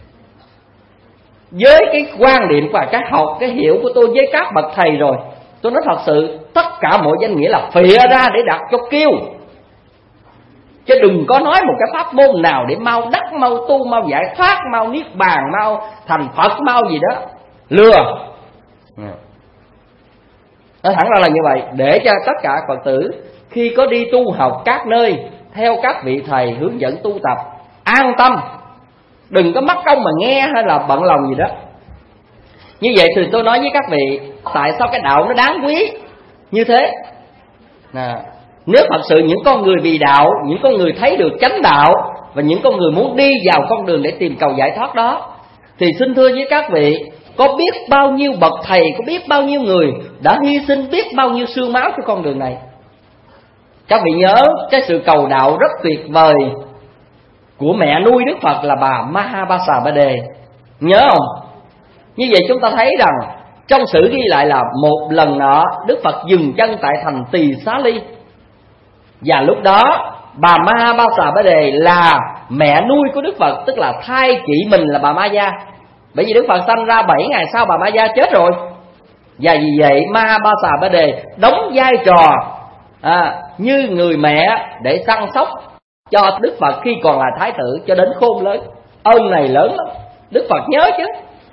Với cái quan điểm và cái học, cái hiểu của tôi với các bậc thầy rồi, tôi nói thật sự tất cả mọi danh nghĩa là phịa ra để đặt cho kêu. Chứ đừng có nói một cái pháp môn nào để mau đắc, mau tu, mau giải thoát, mau niết bàn, mau thành Phật, mau gì đó. Lừa. Nói thẳng ra là như vậy, để cho tất cả Phật tử khi có đi tu học các nơi, theo các vị thầy hướng dẫn tu tập, an tâm, đừng có mắc công mà nghe hay là bận lòng gì đó. Như vậy thì tôi nói với các vị, tại sao cái đạo nó đáng quý như thế? Nếu thật sự những con người vì đạo, những con người thấy được chánh đạo, và những con người muốn đi vào con đường để tìm cầu giải thoát đó, thì xin thưa với các vị, có biết bao nhiêu bậc thầy, có biết bao nhiêu người đã hy sinh biết bao nhiêu xương máu cho con đường này. Các vị nhớ cái sự cầu đạo rất tuyệt vời của mẹ nuôi Đức Phật là bà Mahabasa Ba Đề. Nhớ không? Như vậy chúng ta thấy rằng trong sử ghi lại là một lần nọ Đức Phật dừng chân tại thành Tỳ Xá Ly, và lúc đó bà Mahabasa Ba Đề là mẹ nuôi của Đức Phật, tức là thai chị mình là bà Ma Gia. Bởi vì Đức Phật sanh ra 7 ngày sau bà Ma Gia chết rồi. Và vì vậy Mahabasa Ba Đề đóng vai trò như người mẹ để săn sóc cho Đức Phật khi còn là thái tử cho đến khôn lớn. Ơn này lớn lắm, Đức Phật nhớ chứ.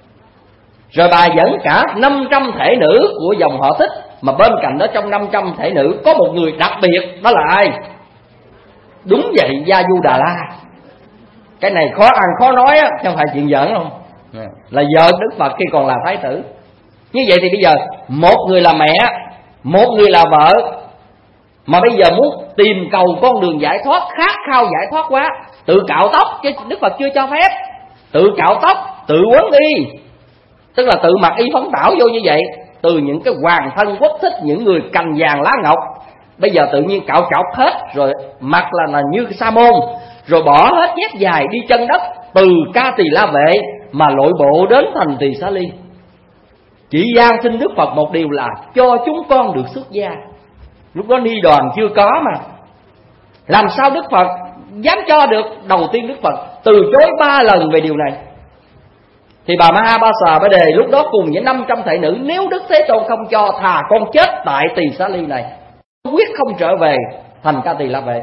Rồi bà dẫn cả 500 thể nữ của dòng họ Thích, mà bên cạnh đó trong 500 thể nữ có một người đặc biệt, đó là ai? Đúng vậy, Gia Du Đà La. Cái này khó ăn khó nói á, chứ không phải chuyện giỡn không. Là vợ Đức Phật khi còn là thái tử. Như vậy thì bây giờ một người là mẹ, một người là vợ, mà bây giờ muốn tìm cầu con đường giải thoát, khát khao giải thoát quá, tự cạo tóc, chứ Đức Phật chưa cho phép. Tự cạo tóc, tự quấn y, tức là tự mặc y phóng tảo vô như vậy. Từ những cái hoàng thân quốc thích, những người cành vàng lá ngọc, bây giờ tự nhiên cạo chọc hết, rồi mặc là như sa môn, rồi bỏ hết dép dài đi chân đất, từ Ca Tỳ La Vệ mà lội bộ đến thành Tỳ Xá Ly. Chỉ van xin Đức Phật một điều là cho chúng con được xuất gia. Lúc đó ni đoàn chưa có mà, làm sao Đức Phật dám cho được? Đầu tiên Đức Phật từ chối 3 lần về điều này. Thì bà Mahabasa Ba Đề lúc đó cùng với 500 thể nữ, nếu Đức Thế Tôn không cho, thà con chết tại Tỳ Xá Ly này, quyết không trở về thành Ca Tỳ La Vệ.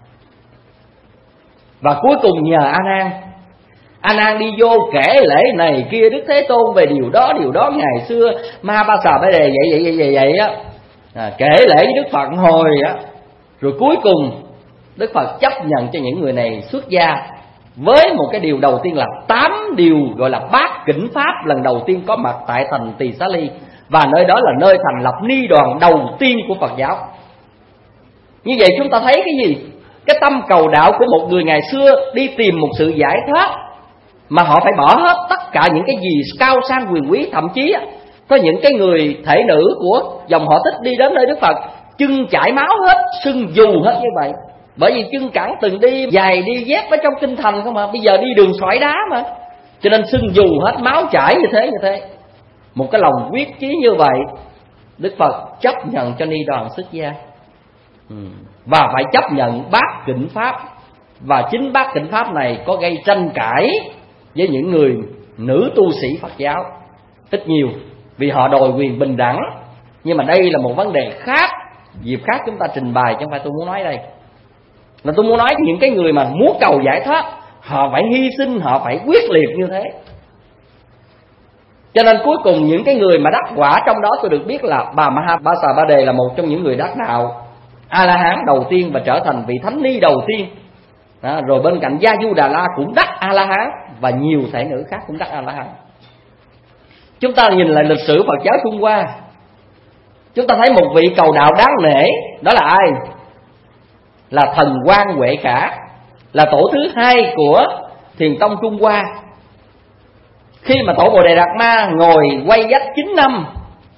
Và cuối cùng nhờ A Nan đi vô kể lễ này kia Đức Thế Tôn về điều đó ngày xưa Mahabasa Ba Đề vậy á, kể lễ với Đức Phật hồi á. Rồi cuối cùng Đức Phật chấp nhận cho những người này xuất gia với một cái điều đầu tiên là 8 điều gọi là bát kỉnh pháp lần đầu tiên có mặt tại thành Tỳ Xá Ly, và nơi đó là nơi thành lập ni đoàn đầu tiên của Phật giáo. Như vậy chúng ta thấy cái gì? Cái tâm cầu đạo của một người ngày xưa đi tìm một sự giải thoát, mà họ phải bỏ hết tất cả những cái gì cao sang quyền quý. Thậm chí có những cái người thể nữ của dòng họ Thích đi đến nơi Đức Phật chân chảy máu hết, sưng dù hết như vậy. Bởi vì chân cẳng từng đi giày đi dép ở trong kinh thành không mà, bây giờ đi đường sỏi đá mà, cho nên sưng dù hết, máu chảy như thế. Một cái lòng quyết chí như vậy, Đức Phật chấp nhận cho ni đoàn xuất gia, và phải chấp nhận bát kỉnh pháp. Và chính bát kỉnh pháp này có gây tranh cãi với những người nữ tu sĩ Phật giáo ít nhiều, vì họ đòi quyền bình đẳng. Nhưng mà đây là một vấn đề khác, dịp khác chúng ta trình bày, chứ không phải tôi muốn nói đây. Là tôi muốn nói những cái người mà muốn cầu giải thoát, họ phải hy sinh, họ phải quyết liệt như thế. Cho nên cuối cùng những cái người mà đắc quả, trong đó tôi được biết là Bà Mahābāsa Ba Đề là một trong những người đắc đạo A-la-hán đầu tiên và trở thành vị thánh ni đầu tiên. Rồi bên cạnh Gia Du Đà La cũng đắc A-la-hán, và nhiều thể nữ khác cũng đắc A-la-hán. Chúng ta nhìn lại lịch sử Phật giáo Trung Hoa, chúng ta thấy một vị cầu đạo đáng nể, đó là ai? Là Thần Quang Huệ Khả, là tổ thứ hai của Thiền tông Trung Hoa. Khi mà tổ Bồ Đề Đạt Ma ngồi quay dách 9 năm,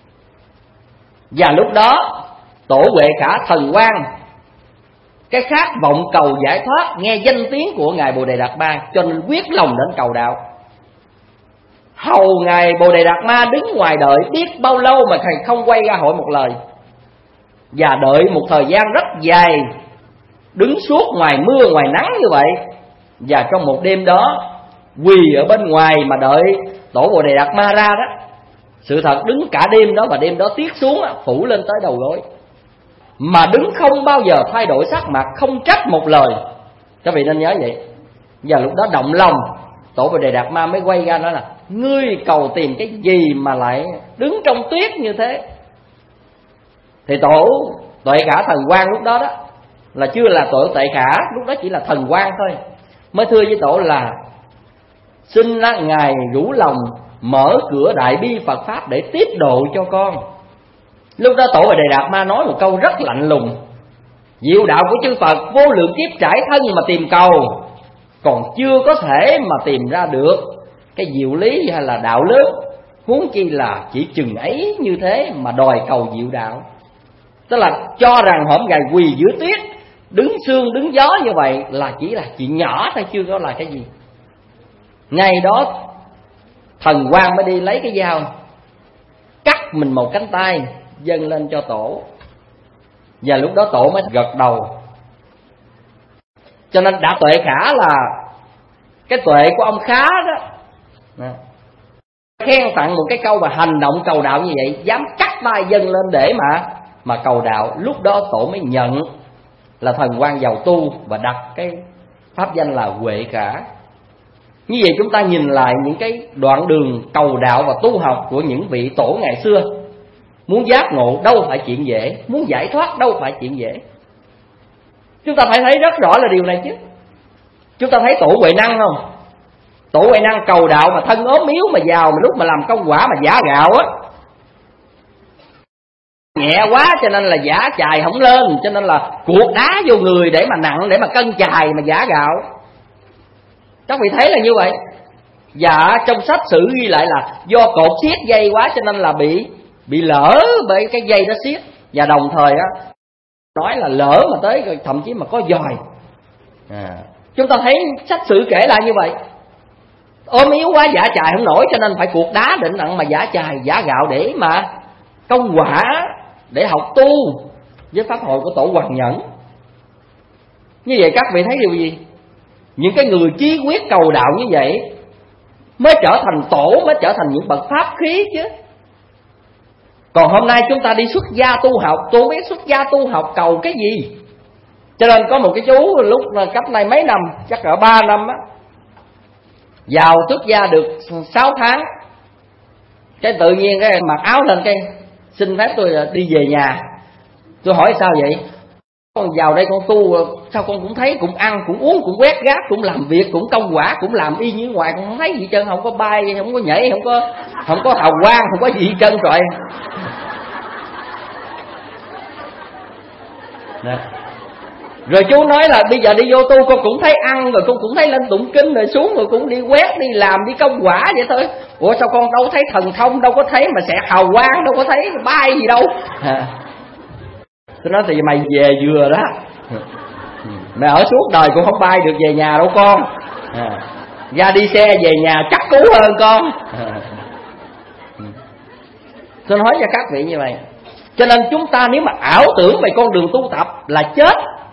và lúc đó tổ Huệ Khả Thần Quang cái khát vọng cầu giải thoát, nghe danh tiếng của ngài Bồ Đề Đạt Ma, cho nên quyết lòng đến cầu đạo. Hầu ngài Bồ Đề Đạt Ma đứng ngoài đợi biết bao lâu mà thầy không quay ra hỏi một lời, và đợi một thời gian rất dài, đứng suốt ngoài mưa ngoài nắng như vậy. Và trong một đêm đó quỳ ở bên ngoài mà đợi tổ Bồ Đề Đạt Ma ra đó, sự thật đứng cả đêm đó, và đêm đó tiết xuống phủ lên tới đầu gối, mà đứng không bao giờ thay đổi sắc mặt, không trách một lời. Các vị nên nhớ vậy. Và lúc đó động lòng, tổ Bồ Đề Đạt Ma mới quay ra nói là: ngươi cầu tìm cái gì mà lại đứng trong tuyết như thế? Thì tổ Tuệ Khả Thần Quang lúc đó đó là chưa là tổ Tuệ Khả, lúc đó chỉ là Thần Quang thôi, mới thưa với tổ là: xin ngài rủ lòng mở cửa đại bi Phật pháp để tiếp độ cho con. Lúc đó tổ Bồ Đề Đạt Ma nói một câu rất lạnh lùng: diệu đạo của chư Phật vô lượng kiếp trải thân mà tìm cầu, còn chưa có thể mà tìm ra được cái diệu lý hay là đạo lớn, huống chi là chỉ chừng ấy như thế mà đòi cầu diệu đạo. Tức là cho rằng hổm gài quỳ giữa tuyết, đứng sương đứng gió như vậy là chỉ là chuyện nhỏ thôi, chưa có là cái gì. Ngày đó Thần Quang mới đi lấy cái dao cắt mình một cánh tay, dâng lên cho tổ. Và lúc đó tổ mới gật đầu. Cho nên đã Tuệ Khả là cái tuệ của ông Khá đó, khen tặng một cái câu mà hành động cầu đạo như vậy, dám cắt tay dâng lên để mà cầu đạo. Lúc đó tổ mới nhận là Thần Quang giàu tu và đặt cái pháp danh là Huệ Khả. Như vậy chúng ta nhìn lại những cái đoạn đường cầu đạo và tu học của những vị tổ ngày xưa, muốn giác ngộ đâu phải chuyện dễ, muốn giải thoát đâu phải chuyện dễ. Chúng ta phải thấy rất rõ là điều này chứ. Chúng ta thấy tổ Huệ Năng không? Tổ Huệ Năng cầu đạo mà thân ốm yếu mà giàu, mà lúc mà làm công quả mà giả gạo á, nhẹ quá cho nên là giả chài không lên, cho nên là cuột đá vô người để mà nặng, để mà cân chài mà giả gạo. Các vị thấy là như vậy. Và trong sách sử ghi lại là do cột xiết dây quá cho nên là bị lỡ bởi cái dây đó xiết. Và đồng thời á, nói là lỡ mà tới thậm chí mà có dòi. Chúng ta thấy sách sử kể lại như vậy. Ốm yếu quá giả chài không nổi, cho nên phải cuộc đá định nặng mà giả chài giả gạo để mà công quả, để học tu với pháp hội của tổ Hoàng Nhẫn. Như vậy các vị thấy điều gì? Những cái người chí quyết cầu đạo như vậy mới trở thành tổ, mới trở thành những bậc pháp khí chứ. Còn hôm nay chúng ta đi xuất gia tu học, tôi không biết xuất gia tu học cầu cái gì. Cho nên có một cái chú lúc cách này mấy năm, chắc ở 3 năm á, vào xuất gia được 6 tháng, cái tự nhiên cái mặc áo lên cái xin phép tôi đi về nhà. Tôi hỏi sao vậy? Con vào đây con tu sao con cũng thấy cũng ăn cũng uống cũng quét rác cũng làm việc cũng công quả cũng làm y như ngoài, con không thấy gì trơn, không có bay không có nhảy không có hào quang không có gì trơn rồi. Nè. Rồi chú nói là bây giờ đi vô tu con cũng thấy ăn, rồi con cũng thấy lên tụng kinh, rồi xuống rồi cũng đi quét đi làm đi công quả vậy thôi. Ủa sao con đâu thấy thần thông, đâu có thấy mà sẽ hào quang, đâu có thấy bay gì đâu. Tôi nói thì mày về vừa đó. Mẹ ở suốt đời cũng không bay được về nhà đâu con. Ra đi xe về nhà chắc cú hơn con. Tôi nói cho các vị như vậy. Cho nên chúng ta nếu mà ảo tưởng về con đường tu tập là chết.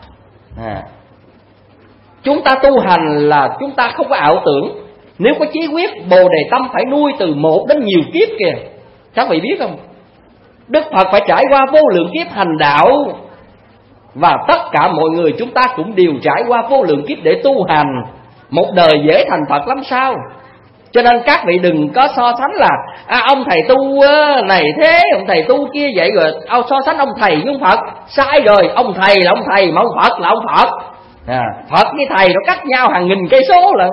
Chúng ta tu hành là chúng ta không có ảo tưởng. Nếu có chí quyết Bồ Đề Tâm phải nuôi từ 1 đến nhiều kiếp kìa. Các vị biết không? Đức Phật phải trải qua vô lượng kiếp hành đạo. Và tất cả mọi người chúng ta cũng đều trải qua vô lượng kiếp để tu hành. Một đời dễ thành Phật lắm sao? Cho nên các vị đừng có so sánh là ông thầy tu này thế, ông thầy tu kia vậy, rồi so sánh ông thầy với ông Phật. Sai rồi, ông thầy là ông thầy, mà ông Phật là ông Phật. Phật với thầy nó cách nhau hàng nghìn cây số lận.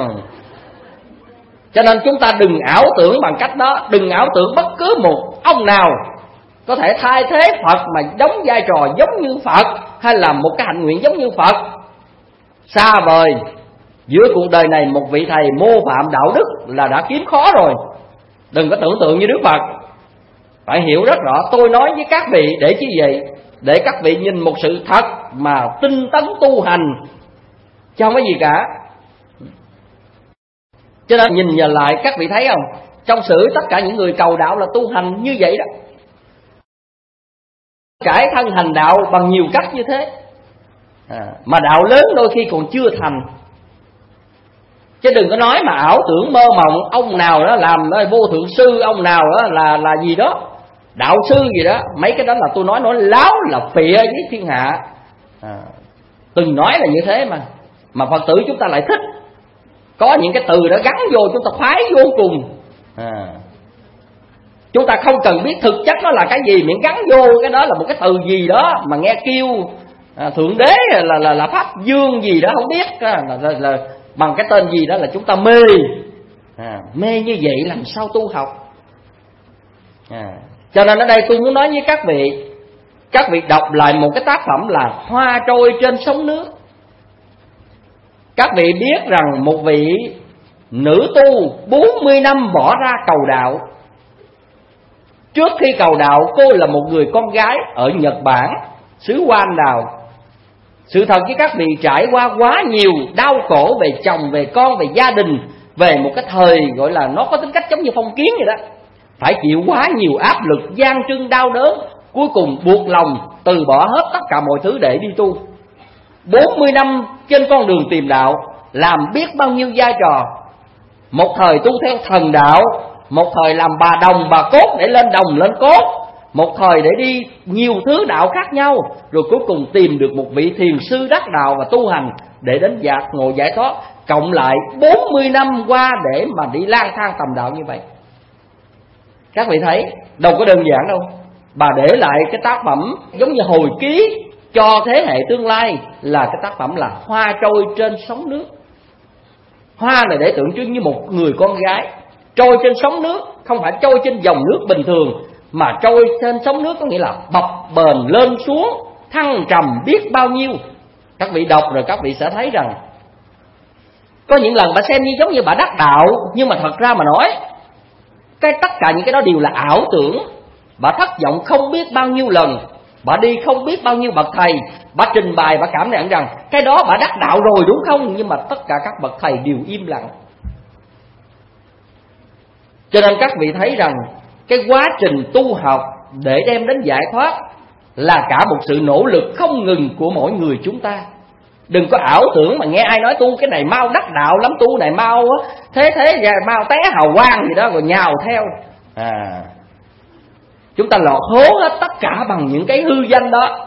Cho nên chúng ta đừng ảo tưởng bằng cách đó. Đừng ảo tưởng bất cứ một ông nào có thể thay thế Phật mà đóng vai trò giống như Phật, hay là một cái hạnh nguyện giống như Phật. Xa vời. Giữa cuộc đời này một vị thầy mô phạm đạo đức là đã kiếm khó rồi. Đừng có tưởng tượng như Đức Phật. Phải hiểu rất rõ. Tôi nói với các vị để chi vậy? Để các vị nhìn một sự thật mà tinh tấn tu hành, chứ không có gì cả. Cho nên nhìn nhìn lại các vị thấy không? Trong sử tất cả những người cầu đạo là tu hành như vậy đó. Cải thân hành đạo bằng nhiều cách như thế. Mà đạo lớn đôi khi còn chưa thành. Chứ đừng có nói mà ảo tưởng mơ mộng ông nào đó làm đó vô thượng sư, ông nào đó là gì đó đạo sư gì đó. Mấy cái đó là tôi nói láo, là phịa với thiên hạ. Từng nói là như thế mà Phật tử chúng ta lại thích. Có những cái từ đó gắn vô chúng ta khoái vô cùng. Chúng ta không cần biết thực chất nó là cái gì, miễn gắn vô cái đó là một cái từ gì đó mà nghe kêu thượng đế là pháp dương gì đó không biết, là bằng cái tên gì đó là chúng ta mê. Mê như vậy làm sao tu học? Cho nên ở đây tôi muốn nói với các vị đọc lại một cái tác phẩm là Hoa trôi trên sóng nước. Các vị biết rằng một vị nữ tu 40 năm bỏ ra cầu đạo. Trước khi cầu đạo, cô là một người con gái ở Nhật Bản, xứ Hoa Anh Đào. Sự thật với các vị trải qua quá nhiều đau khổ về chồng, về con, về gia đình, về một cái thời gọi là nó có tính cách giống như phong kiến vậy đó. Phải chịu quá nhiều áp lực, gian trưng, đau đớn, cuối cùng buộc lòng từ bỏ hết tất cả mọi thứ để đi tu. 40 năm trên con đường tìm đạo, làm biết bao nhiêu vai trò. Một thời tu theo thần đạo, một thời làm bà đồng bà cốt để lên đồng lên cốt, một thời để đi nhiều thứ đạo khác nhau, rồi cuối cùng tìm được một vị thiền sư đắc đạo và tu hành để đến giác ngộ giải thoát. Cộng lại 40 năm qua để mà đi lang thang tầm đạo như vậy. Các vị thấy đâu có đơn giản đâu. Bà để lại cái tác phẩm giống như hồi ký cho thế hệ tương lai, là cái tác phẩm là Hoa trôi trên sóng nước. Hoa này để tượng trưng như một người con gái trôi trên sóng nước, không phải trôi trên dòng nước bình thường, mà trôi trên sóng nước có nghĩa là bập bềnh lên xuống, thăng trầm biết bao nhiêu. Các vị đọc rồi các vị sẽ thấy rằng có những lần bà xem như giống như bà đắc đạo, nhưng mà thật ra mà nói tất cả những cái đó đều là ảo tưởng. Bà thất vọng không biết bao nhiêu lần, bà đi không biết bao nhiêu bậc thầy, bà trình bày, bà cảm nhận rằng cái đó bà đắc đạo rồi đúng không? Nhưng mà tất cả các bậc thầy đều im lặng. Cho nên các vị thấy rằng cái quá trình tu học để đem đến giải thoát là cả một sự nỗ lực không ngừng của mỗi người chúng ta. Đừng có ảo tưởng mà nghe ai nói tu cái này mau đắc đạo lắm, tu này mau thế mau té hào quang gì đó rồi nhào theo. Chúng ta lọt hố hết tất cả bằng những cái hư danh đó.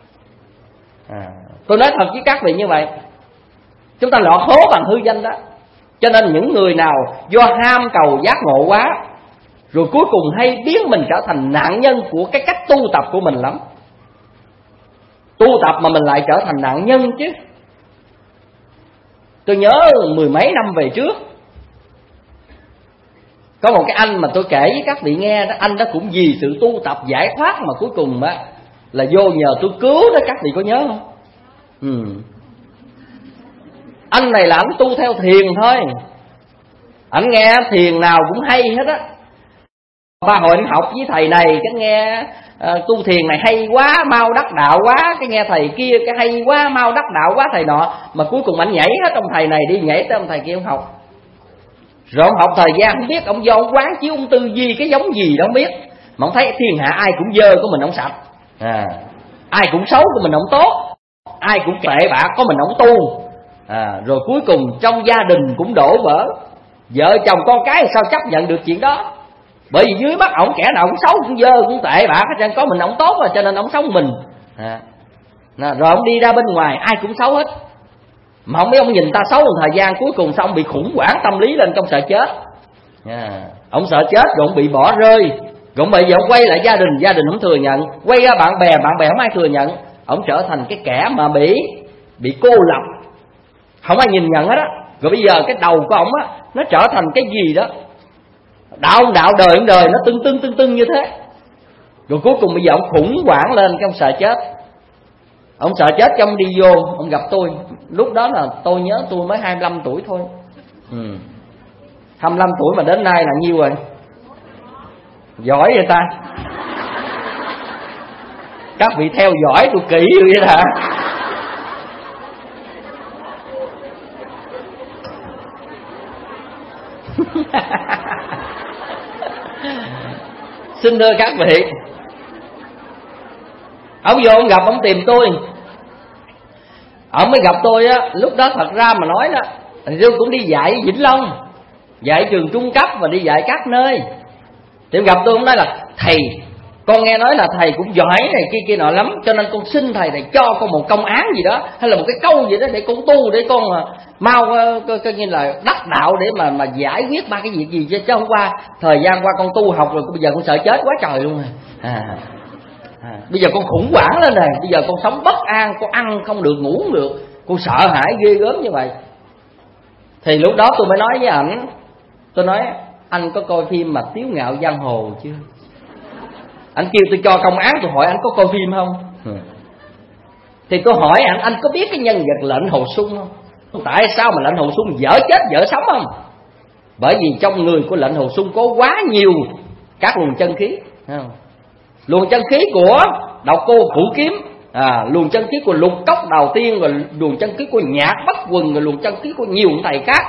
Tôi nói thật với các vị như vậy, chúng ta lọt hố bằng hư danh đó. Cho nên những người nào do ham cầu giác ngộ quá, rồi cuối cùng hay biến mình trở thành nạn nhân của cái cách tu tập của mình lắm. Tu tập mà mình lại trở thành nạn nhân chứ. Tôi nhớ 10 mấy năm về trước, có một cái anh mà tôi kể với các vị nghe đó. Anh đó cũng vì sự tu tập giải thoát mà cuối cùng á là vô nhờ tôi cứu đó. Các vị có nhớ không? Anh này là anh tu theo thiền thôi. Anh nghe thiền nào cũng hay hết á. Ba hồi anh học với thầy này, cái nghe tu thiền này hay quá, mau đắc đạo quá, cái nghe thầy kia cái hay quá, mau đắc đạo quá thầy nọ. Mà cuối cùng anh nhảy hết ông thầy này đi, nhảy tới ông thầy kia ông học. Rồi ông học thời gian không biết, ông do ông quán chiếu ông tư duy cái giống gì đó không biết. Mà ông thấy thiên hạ ai cũng dơ, của mình ông sạch, ai cũng xấu, của mình ông tốt, ai cũng tệ bạc, có mình ông tu. Rồi cuối cùng trong gia đình cũng đổ vỡ, vợ chồng con cái sao chấp nhận được chuyện đó. Bởi vì dưới mắt ổng kẻ nào cũng xấu, cũng dơ, cũng tệ bạc, có mình ổng tốt rồi, cho nên ổng sống mình. Rồi ổng đi ra bên ngoài ai cũng xấu hết. Mà không biết ông nhìn ta xấu một thời gian, cuối cùng xong bị khủng hoảng tâm lý lên, trong sợ chết. Ông sợ chết rồi ông bị bỏ rơi. Rồi bây giờ ông quay lại gia đình không thừa nhận, quay ra bạn bè không ai thừa nhận. Ông trở thành cái kẻ mà bị cô lập, không ai nhìn nhận hết á. Rồi bây giờ cái đầu của ông á, nó trở thành cái gì đó đạo đời nó tưng như thế. Rồi cuối cùng bây giờ ông khủng hoảng lên, cái ông sợ chết. Ông sợ chết trong đi vô, ông gặp tôi. Lúc đó là tôi nhớ tôi mới 25 tuổi thôi. 25 tuổi mà đến nay là nhiêu rồi? Giỏi vậy ta. Các vị theo dõi tôi kỹ vậy hả? Xin thưa các vị, ông vô ông gặp, ông tìm tôi. Ông mới gặp tôi á, lúc đó thật ra mà nói đó, tôi cũng đi dạy Vĩnh Long, dạy trường trung cấp và đi dạy các nơi. Thì ông gặp tôi, ông nói là thầy, con nghe nói là thầy cũng giỏi này kia nọ lắm, cho nên con xin thầy này cho con một công án gì đó, hay là một cái câu gì đó để con tu, để con mau coi như là đắc đạo, để mà giải quyết ba cái việc gì. Chứ hôm qua thời gian qua con tu học rồi, bây giờ con sợ chết quá trời luôn rồi. Bây giờ con khủng hoảng lên này, bây giờ con sống bất an, con ăn không được, ngủ không được, con sợ hãi ghê gớm như vậy. Thì lúc đó tôi mới nói với ảnh, tôi nói anh có coi phim mà Tiếu Ngạo Giang Hồ chưa? Anh kêu tôi cho công án, tôi hỏi anh có coi phim không? Thì tôi hỏi anh có biết cái nhân vật Lệnh Hồ Sung không? Tại sao mà Lệnh Hồ Sung dở chết dở sống không? Bởi vì trong người của Lệnh Hồ Sung có quá nhiều các luồng chân khí. Luồng chân khí của Độc Cô Cửu Kiếm, luồng chân khí của Lục Cốc Đầu Tiên, rồi luồng chân khí của Nhạc Bất Quần, rồi luồng chân khí của nhiều thầy khác.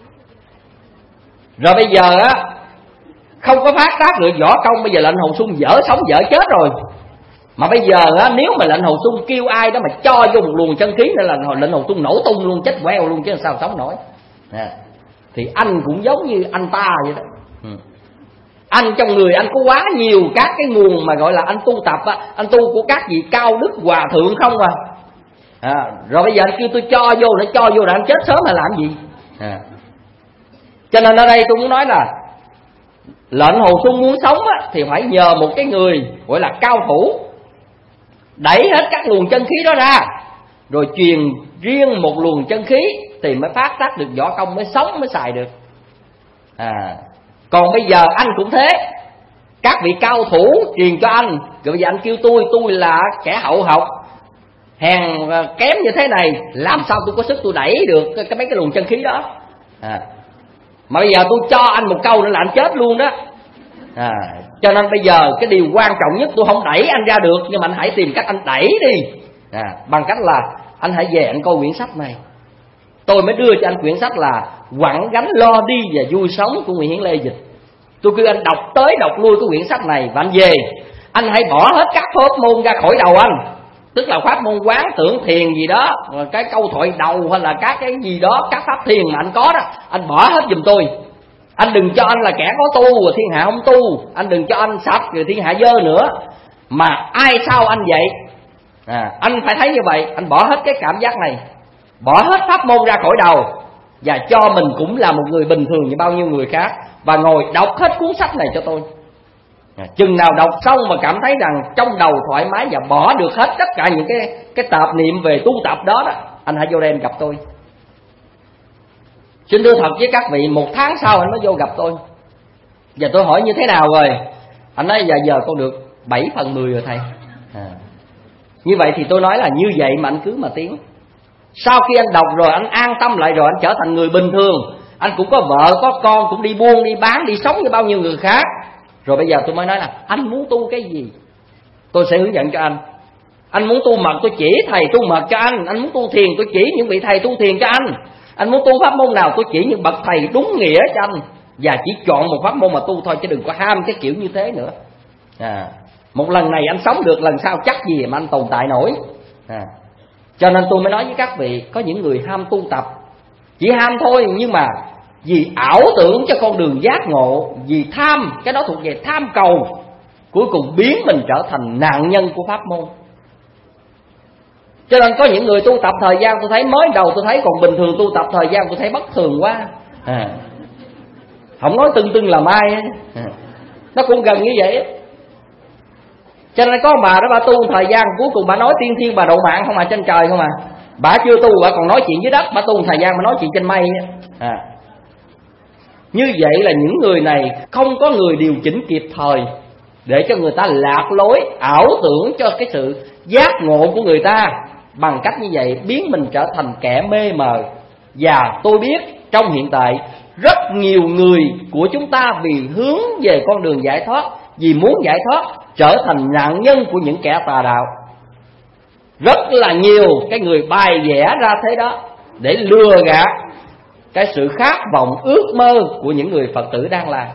Rồi bây giờ á, không có phát tác được võ công, bây giờ Lệnh Hồ Sung dở sống dở chết rồi. Mà bây giờ á, nếu mà Lệnh Hồ Sung kêu ai đó mà cho vô một luồng chân khí nữa là Lệnh Hồ Sung nổ tung luôn, chết queo luôn, chứ sao sống nổi. Thì anh cũng giống như anh ta vậy đó. Anh trong người anh có quá nhiều các cái nguồn mà gọi là anh tu tập á, anh tu của các vị cao đức hòa thượng không rồi bây giờ anh kêu tôi cho vô, để cho vô là anh chết sớm hay làm gì? Cho nên ở đây tôi muốn nói là Lệnh Hồ Sung muốn sống á, thì phải nhờ một cái người gọi là cao thủ, đẩy hết các luồng chân khí đó ra, rồi truyền riêng một luồng chân khí thì mới phát tác được võ công, mới sống, mới xài được. Còn bây giờ anh cũng thế, các vị cao thủ truyền cho anh, rồi bây giờ anh kêu tôi là kẻ hậu học, hèn kém như thế này, làm sao tôi có sức tôi đẩy được mấy cái luồng chân khí đó. Mà bây giờ tôi cho anh một câu nữa là anh chết luôn đó. Cho nên bây giờ cái điều quan trọng nhất, tôi không đẩy anh ra được, nhưng mà anh hãy tìm cách anh đẩy đi, bằng cách là anh hãy về anh coi quyển sách này. Tôi mới đưa cho anh quyển sách là Quặng Gánh Lo Đi Và Vui Sống của Nguyễn Hiển Lê dịch. Tôi kêu anh đọc tới đọc lui cái quyển sách này, và anh về anh hãy bỏ hết các pháp môn ra khỏi đầu anh. Tức là pháp môn quán tưởng thiền gì đó, cái câu thoại đầu, hay là các cái gì đó, các pháp thiền mà anh có đó, anh bỏ hết giùm tôi. Anh đừng cho anh là kẻ có tu rồi thiên hạ không tu, anh đừng cho anh sạch rồi thiên hạ dơ nữa. Mà ai sao anh vậy? Anh phải thấy như vậy, anh bỏ hết cái cảm giác này, bỏ hết pháp môn ra khỏi đầu, và cho mình cũng là một người bình thường như bao nhiêu người khác, và ngồi đọc hết cuốn sách này cho tôi. Chừng nào đọc xong mà cảm thấy rằng trong đầu thoải mái và bỏ được hết tất cả những cái tạp niệm về tu tập đó, anh hãy vô đây anh gặp tôi. Xin thưa thật với các vị, 1 tháng sau anh mới vô gặp tôi. Giờ tôi hỏi như thế nào rồi? Anh nói giờ con được 7/10 rồi thầy. Như vậy thì tôi nói là như vậy mà anh cứ mà tiến. Sau khi anh đọc rồi, anh an tâm lại rồi, anh trở thành người bình thường. Anh cũng có vợ, có con, cũng đi buôn, đi bán, đi sống như bao nhiêu người khác. Rồi bây giờ tôi mới nói là anh muốn tu cái gì? tôi sẽ hướng dẫn cho anh. Anh muốn tu mật tôi chỉ thầy tu mật cho anh muốn tu thiền tôi chỉ những vị thầy tu thiền cho anh muốn tu pháp môn nào tôi chỉ những bậc thầy đúng nghĩa cho anh. Và chỉ chọn một pháp môn mà tu thôi, chứ đừng có ham cái kiểu như thế nữa. Một lần này anh sống được, lần sau chắc gì mà anh tồn tại nổi. Cho nên tôi mới nói với các vị, có những người ham tu tập, chỉ ham thôi, nhưng mà vì ảo tưởng cho con đường giác ngộ, vì tham, cái đó thuộc về tham cầu, cuối cùng biến mình trở thành nạn nhân của pháp môn. Cho nên có những người tu tập thời gian tôi thấy mới đầu tôi thấy còn bình thường, tu tập thời gian tôi thấy bất thường quá. Không nói tưng làm ai, nó cũng gần như vậy. Cho nên có bà đó, bà tu thời gian cuối cùng bà nói tiên thiên bà độ mạng không à, trên trời không à. Bà chưa tu bà còn nói chuyện dưới đất, bà tu thời gian bà nói chuyện trên mây. Như vậy là những người này không có người điều chỉnh kịp thời để cho người ta lạc lối, ảo tưởng cho cái sự giác ngộ của người ta. Bằng cách như vậy biến mình trở thành kẻ mê mờ. Và tôi biết trong hiện tại rất nhiều người của chúng ta vì hướng về con đường giải thoát, vì muốn giải thoát, trở thành nạn nhân của những kẻ tà đạo. Rất là nhiều cái người bài vẽ ra thế đó để lừa gạt cái sự khát vọng ước mơ của những người Phật tử đang làm.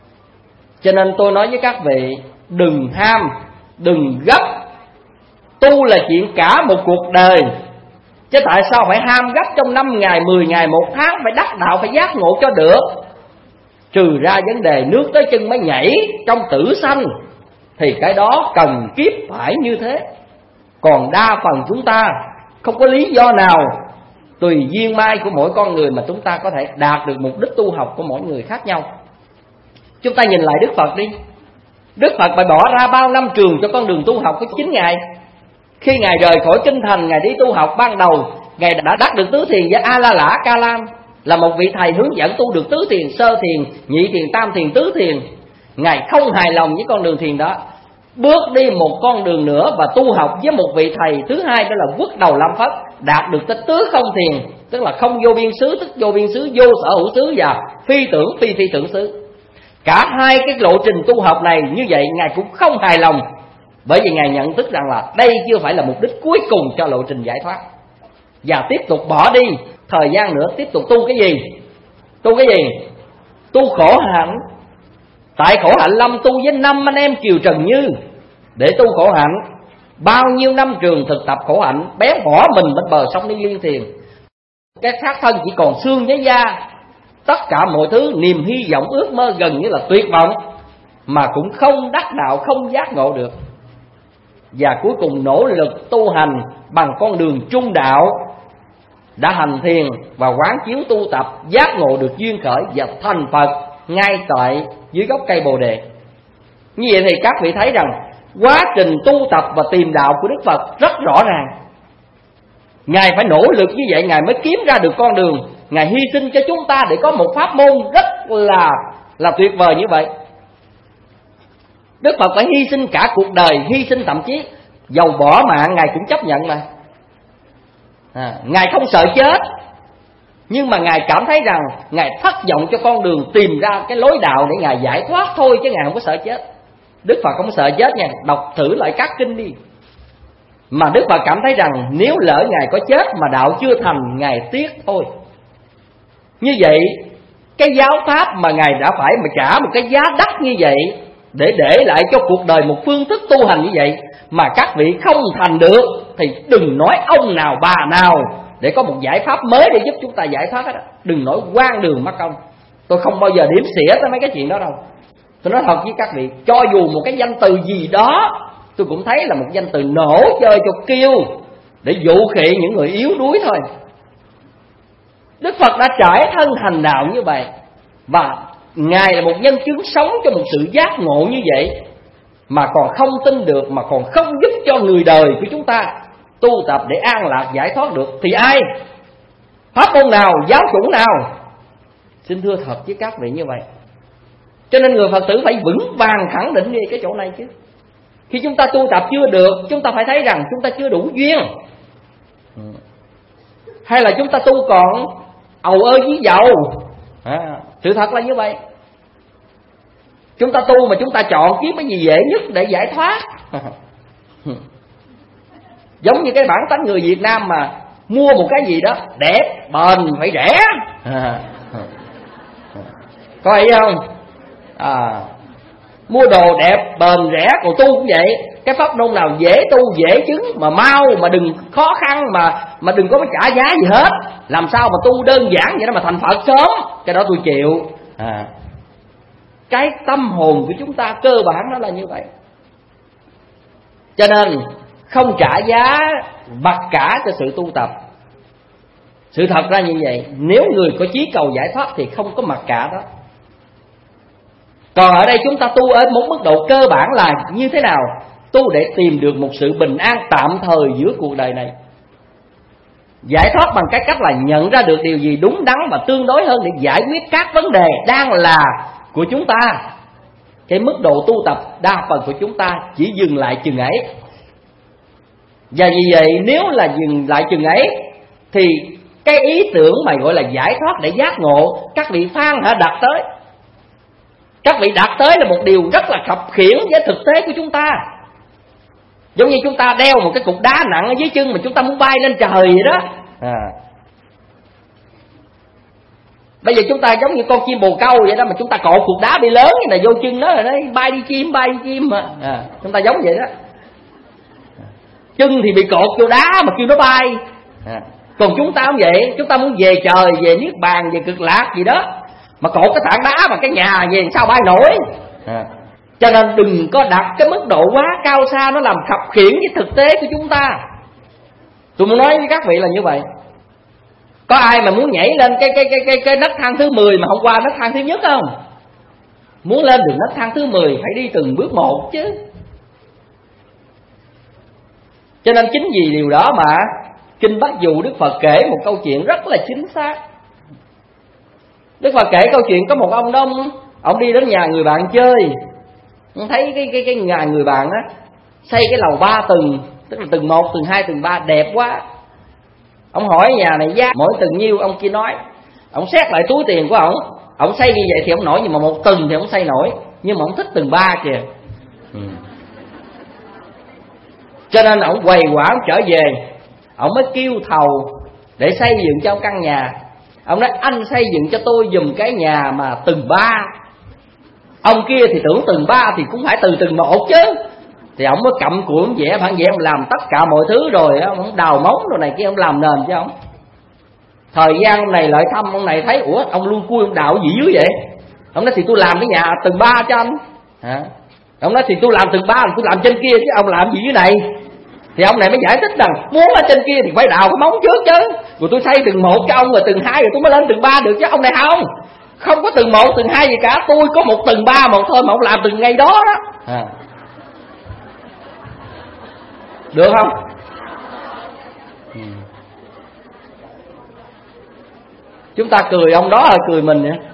Cho nên tôi nói với các vị, đừng ham, đừng gấp. Tu là chuyện cả một cuộc đời, chứ tại sao phải ham gấp trong 5 ngày, 10 ngày, 1 tháng phải đắc đạo, phải giác ngộ cho được. Trừ ra vấn đề nước tới chân mới nhảy trong tử sanh thì cái đó cần kiếp phải như thế. Còn đa phần chúng ta không có lý do nào, tùy duyên may của mỗi con người mà chúng ta có thể đạt được mục đích tu học của mỗi người khác nhau. Chúng ta nhìn lại Đức Phật đi. Đức Phật phải bỏ ra bao năm trường cho con đường tu học có 9 ngày. Khi Ngài rời khỏi kinh thành, Ngài đi tu học, ban đầu Ngài đã đắc được tứ thiền với A La Lã Ca Lam, là một vị thầy hướng dẫn tu được tứ thiền, sơ thiền, nhị thiền, tam thiền, tứ thiền. Ngài không hài lòng với con đường thiền đó, bước đi một con đường nữa và tu học với một vị thầy thứ hai, đó là Quốc Đầu Lam Phất, đạt được tới tứ không thiền, tức là không vô biên xứ, tức vô biên xứ, vô sở hữu xứ và phi tưởng phi phi tưởng xứ. Cả hai cái lộ trình tu học này như vậy Ngài cũng không hài lòng, bởi vì Ngài nhận thức rằng là đây chưa phải là mục đích cuối cùng cho lộ trình giải thoát, và tiếp tục bỏ đi thời gian nữa tiếp tục tu cái gì? Tu cái gì? Tu khổ hạnh. Tại khổ hạnh lâm tu với 5 anh em Kiều Trần Như để tu khổ hạnh. Bao nhiêu năm trường thực tập khổ hạnh, bé bỏ mình bên bờ sông Đi Liên Thiền. Cái xác thân chỉ còn xương với da, tất cả mọi thứ niềm hy vọng ước mơ gần như là tuyệt vọng, mà cũng không đắc đạo, không giác ngộ được. Và cuối cùng nỗ lực tu hành bằng con đường trung đạo, đã hành thiền và quán chiếu tu tập, giác ngộ được duyên khởi và thành Phật ngay tại dưới gốc cây Bồ Đề. Như vậy thì các vị thấy rằng quá trình tu tập và tìm đạo của Đức Phật rất rõ ràng. Ngài phải nỗ lực như vậy Ngài mới kiếm ra được con đường. Ngài hy sinh cho chúng ta để có một pháp môn rất là tuyệt vời như vậy. Đức Phật phải hy sinh cả cuộc đời, hy sinh thậm chí dầu bỏ mạng Ngài cũng chấp nhận mà. Ngài không sợ chết, nhưng mà Ngài cảm thấy rằng Ngài thất vọng cho con đường tìm ra cái lối đạo để Ngài giải thoát thôi, chứ Ngài không có sợ chết. Đức Phật không sợ chết nha, đọc thử lại các kinh đi. Mà Đức Phật cảm thấy rằng nếu lỡ Ngài có chết mà đạo chưa thành, Ngài tiếc thôi. Như vậy cái giáo pháp mà Ngài đã phải mà trả một cái giá đắt như vậy để lại cho cuộc đời một phương thức tu hành như vậy, mà các vị không thành được thì đừng nói ông nào bà nào để có một giải pháp mới để giúp chúng ta giải thoát hết. Đừng nói quan đường mất công. Tôi không bao giờ điểm xỉa tới mấy cái chuyện đó đâu. Tôi nói thật với các vị, cho dù một cái danh từ gì đó tôi cũng thấy là một danh từ nổ chơi cho kêu, để dụ khị những người yếu đuối thôi. Đức Phật đã trải thân hành đạo như vậy, và Ngài là một nhân chứng sống cho một sự giác ngộ như vậy, mà còn không tin được, mà còn không giúp cho người đời của chúng ta tu tập để an lạc giải thoát được, thì ai? Pháp môn nào? Giáo chủ nào? Xin thưa thật với các vị như vậy. Cho nên người Phật tử phải vững vàng khẳng định về cái chỗ này chứ. Khi chúng ta tu tập chưa được, chúng ta phải thấy rằng chúng ta chưa đủ duyên, hay là chúng ta tu còn ầu ơ với dầu. Sự thật là như vậy. Chúng ta tu mà chúng ta chọn kiếm cái gì dễ nhất để giải thoát, Giống như cái bản tánh người Việt Nam mà mua một cái gì đó đẹp, bền, phải rẻ. Có ý không? Mua đồ đẹp, bền, rẻ. Còn tu cũng vậy. Cái pháp môn nào dễ tu, dễ chứng, mà mau, mà đừng khó khăn, mà đừng có trả giá gì hết. Làm sao mà tu đơn giản vậy đó mà thành Phật sớm, cái đó tôi chịu. Cái tâm hồn của chúng ta cơ bản nó là như vậy. Cho nên không trả giá vật cả cho sự tu tập. Sự thật ra như vậy. Nếu người có chí cầu giải thoát thì không có mặc cả đó. Còn ở đây chúng ta tu ở một mức độ cơ bản là như thế nào? Tu để tìm được một sự bình an tạm thời giữa cuộc đời này. Giải thoát bằng cái cách là nhận ra được điều gì đúng đắn và tương đối hơn để giải quyết các vấn đề đang là của chúng ta. Cái mức độ tu tập đa phần của chúng ta chỉ dừng lại chừng ấy. Và vì vậy nếu là dừng lại chừng ấy thì cái ý tưởng mà gọi là giải thoát để giác ngộ, các vị Phan đặt tới. Các vị đặt tới là một điều rất là khập khiễng với thực tế của chúng ta. Giống như chúng ta đeo một cái cục đá nặng ở dưới chân mà chúng ta muốn bay lên trời vậy đó. Bây giờ chúng ta giống như con chim bồ câu vậy đó, mà chúng ta cột cục đá bị lớn như này vô chân nó rồi đấy, bay đi chim mà. Chúng ta giống vậy đó. Chân thì bị cột vô đá mà kêu nó bay. Còn chúng ta không vậy, chúng ta muốn về trời, về niết bàn, về cực lạc gì đó, mà cột cái tảng đá mà cái nhà về sao bay nổi. Cho nên đừng có đặt cái mức độ quá cao xa, nó làm khập khiễng với thực tế của chúng ta. Tôi muốn nói với các vị là như vậy. Có ai mà muốn nhảy lên cái nấc thang thứ 10 mà không qua nấc thang thứ nhất không? Muốn lên được nấc thang thứ 10 phải đi từng bước một chứ. Cho nên chính vì điều đó mà Kinh Bát Dụ Đức Phật kể một câu chuyện rất là chính xác. Đức Phật kể câu chuyện có một ông đó, ông đi đến nhà người bạn chơi. Ông thấy cái nhà người bạn á xây cái lầu 3 tầng, tức là tầng 1, tầng 2, tầng 3 đẹp quá. Ông hỏi nhà này giá mỗi tầng nhiêu, ông kia nói. Ông xét lại túi tiền của ông xây như vậy thì ông nổi, nhưng mà một tầng thì ông xây nổi, nhưng mà ông thích tầng 3 kìa. Cho nên ông quầy quả ông trở về, ông mới kêu thầu để xây dựng cho ông căn nhà. Ông nói anh xây dựng cho tôi giùm cái nhà mà tầng 3. Ông kia thì tưởng tầng 3 thì cũng phải từ tầng 1 chứ. Thì ông mới cặm cụi ông vẽ bản vẽ, ông làm tất cả mọi thứ rồi, ông đào móng rồi này kia, ông làm nền cho ông. Thời gian ông này lại thăm, ông này thấy ủa ông luôn cui ông đào gì dưới vậy. Ông nói thì tôi làm cái nhà tầng 3 cho anh. Ông nói thì tôi làm tầng 3, tôi làm trên kia chứ ông làm gì dưới này. Thì ông này mới giải thích rằng muốn ở trên kia thì phải đào cái móng trước chứ. Rồi tôi xây tầng 1 cho ông, rồi tầng 2 rồi tôi mới lên tầng 3 được chứ. Ông này không có tầng 1, tầng 2 gì cả. Tôi có một tầng 3 một thôi mà ông làm từng ngày đó đó. Được không? Chúng ta cười ông đó là cười mình vậy.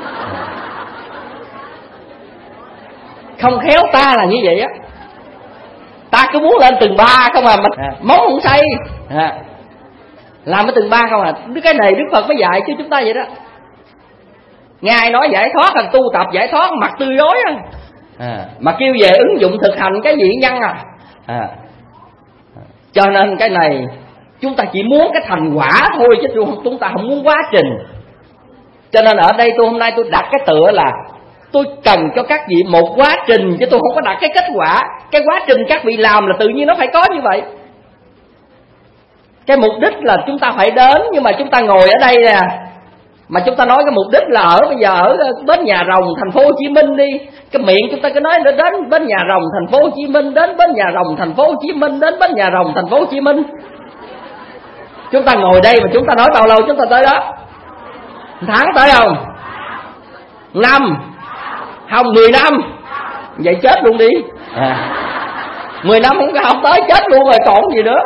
Không khéo ta là như vậy á. Ta cứ muốn lên tầng 3 không mà móng không xây. Làm ở tầng 3 không à. Cái này Đức Phật mới dạy chứ chúng ta vậy đó. Ngài nói giải thoát là tu tập giải thoát mặt tươi rói mà kêu về ứng dụng thực hành cái gì nhân Cho nên cái này chúng ta chỉ muốn cái thành quả thôi, chứ chúng ta không muốn quá trình. Cho nên ở đây hôm nay tôi đặt cái tựa là tôi cần cho các vị một quá trình, chứ tôi không có đặt cái kết quả. Cái quá trình các vị làm là tự nhiên nó phải có như vậy. Cái mục đích là chúng ta phải đến, nhưng mà chúng ta ngồi ở đây nè, mà chúng ta nói cái mục đích là bây giờ ở bến Nhà Rồng thành phố Hồ Chí Minh đi. Cái miệng chúng ta cứ nói đến bến Nhà Rồng thành phố Hồ Chí Minh, đến bến Nhà Rồng thành phố Hồ Chí Minh, đến bến Nhà Rồng thành phố Hồ Chí Minh. Chúng ta ngồi đây mà chúng ta nói bao lâu chúng ta tới đó? Tháng tới không? Năm? Không, 10 năm. Vậy chết luôn đi. 10 năm không tới chết luôn rồi còn gì nữa.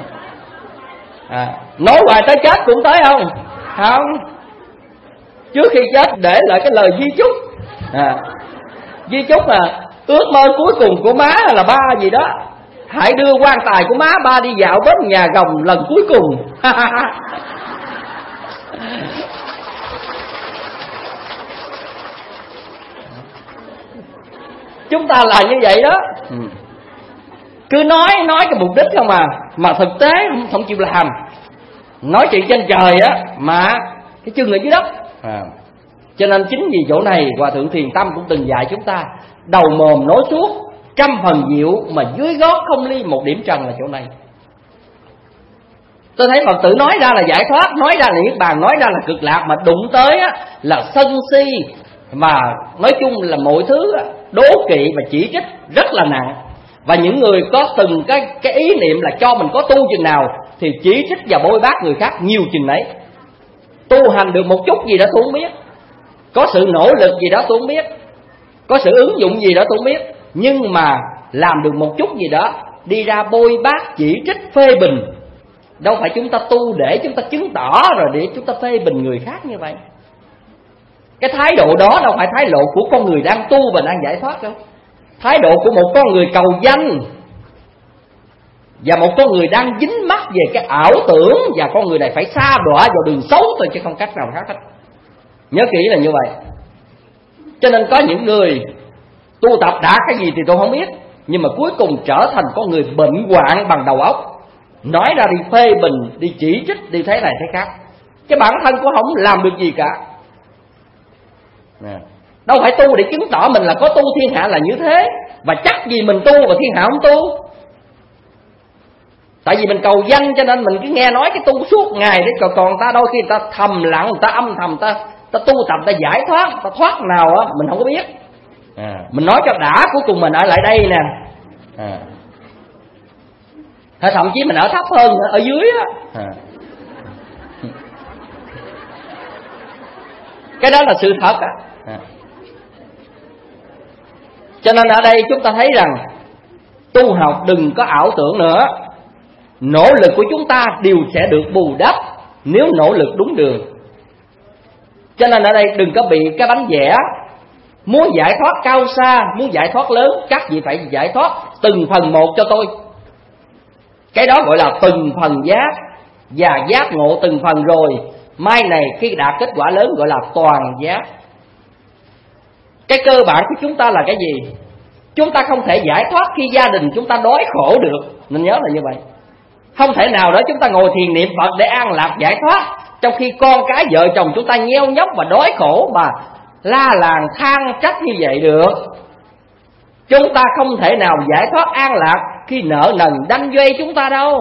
Nói hoài tới chết cũng tới không? Không. Trước khi chết để lại cái lời di chúc. Di chúc là ước mơ cuối cùng của má là ba gì đó. Hãy đưa quan tài của má ba đi dạo bến Nhà Rồng lần cuối cùng. Chúng ta là như vậy đó. Cứ nói cái mục đích không mà thực tế không chịu làm. Nói chuyện trên trời á mà cái chân ở dưới đất. Cho nên chính vì chỗ này Hòa Thượng Thiền Tâm cũng từng dạy chúng ta: đầu mồm nói suốt, 100 phần diệu, mà dưới gót không ly một điểm trần là chỗ này. Tôi thấy Phật tử nói ra là giải thoát, nói ra là niết bàn, nói ra là cực lạc, mà đụng tới á là sân si, mà nói chung là mọi thứ đố kỵ và chỉ trích rất là nặng. Và những người có từng cái ý niệm là cho mình có tu chừng nào thì chỉ trích và bôi bác người khác nhiều chừng đấy. Tu hành được một chút gì đó tôi không biết, có sự nỗ lực gì đó tôi không biết, có sự ứng dụng gì đó tôi không biết, nhưng mà làm được một chút gì đó đi ra bôi bác chỉ trích phê bình. Đâu phải chúng ta tu để chúng ta chứng tỏ rồi để chúng ta phê bình người khác như vậy. Cái thái độ đó đâu phải thái độ của con người đang tu và đang giải thoát đâu. Thái độ của một con người cầu danh và một con người đang dính mắc về cái ảo tưởng, và con người này phải sa đọa vào đường xấu thôi chứ không cách nào khác hết. Nhớ kỹ là như vậy. Cho nên có những người tu tập đã cái gì thì tôi không biết, nhưng mà cuối cùng trở thành con người bệnh hoạn bằng đầu óc, nói ra đi phê bình, đi chỉ trích, đi thế này thế khác. Cái bản thân của không làm được gì cả. Đâu phải tu để chứng tỏ mình là có tu thiên hạ là như thế, và chắc gì mình tu và thiên hạ không tu. Tại vì mình cầu danh cho nên mình cứ nghe nói cái tu suốt ngày đấy, còn ta đôi khi người ta thầm lặng, người ta âm thầm, ta tu tập, ta giải thoát, ta thoát nào á mình không có biết. Mình nói cho đã, cuối cùng mình ở lại đây nè. Hay thậm chí mình ở thấp hơn, ở dưới á. Cái đó là sự thật á. Cho nên ở đây chúng ta thấy rằng tu học đừng có ảo tưởng nữa. Nỗ lực của chúng ta đều sẽ được bù đắp nếu nỗ lực đúng đường. Cho nên ở đây đừng có bị cái bánh vẽ. Muốn giải thoát cao xa, muốn giải thoát lớn, các vị phải giải thoát từng phần một cho tôi. Cái đó gọi là từng phần giác, và giác ngộ từng phần rồi mai này khi đạt kết quả lớn gọi là toàn giác. Cái cơ bản của chúng ta là cái gì? Chúng ta không thể giải thoát khi gia đình chúng ta đói khổ được, nên nhớ là như vậy. Không thể nào đó chúng ta ngồi thiền niệm Phật để an lạc giải thoát, trong khi con cái vợ chồng chúng ta nheo nhóc và đói khổ mà la làng than trách như vậy được. Chúng ta không thể nào giải thoát an lạc khi nợ nần đanh duy chúng ta đâu.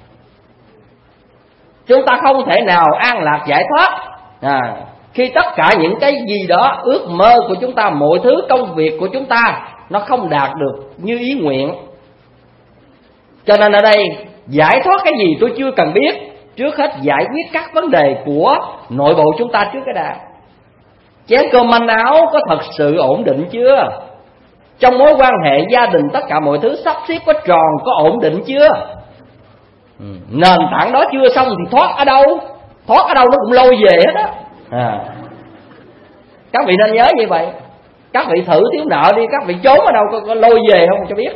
Chúng ta không thể nào an lạc giải thoát khi tất cả những cái gì đó ước mơ của chúng ta, mọi thứ công việc của chúng ta nó không đạt được như ý nguyện. Cho nên ở đây giải thoát cái gì tôi chưa cần biết, trước hết giải quyết các vấn đề của nội bộ chúng ta trước cái đã. Chén cơm manh áo có thật sự ổn định chưa? Trong mối quan hệ gia đình tất cả mọi thứ sắp xếp có tròn, có ổn định chưa? Nền tảng đó chưa xong thì thoát ở đâu? Thoát ở đâu nó cũng lôi về hết á. Các vị nên nhớ như vậy. Các vị thử thiếu nợ đi, các vị trốn ở đâu có lôi về không cho biết.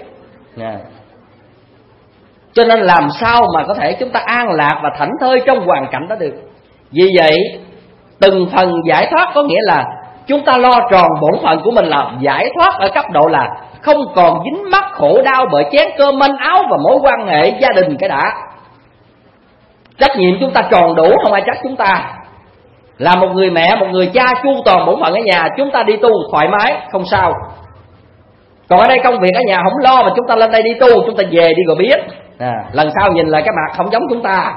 Cho nên làm sao mà có thể chúng ta an lạc và thảnh thơi trong hoàn cảnh đó được. Vì vậy từng phần giải thoát có nghĩa là chúng ta lo tròn bổn phận của mình là giải thoát ở cấp độ là không còn dính mắc khổ đau bởi chén cơm manh áo và mối quan hệ gia đình cái đã. Trách nhiệm chúng ta tròn đủ, không ai trách chúng ta. Là một người mẹ, một người cha chu toàn bổn phận ở nhà, chúng ta đi tu thoải mái, không sao. Còn ở đây công việc ở nhà không lo mà chúng ta lên đây đi tu, chúng ta về đi rồi biết. Lần sau nhìn lại cái mặt không giống chúng ta.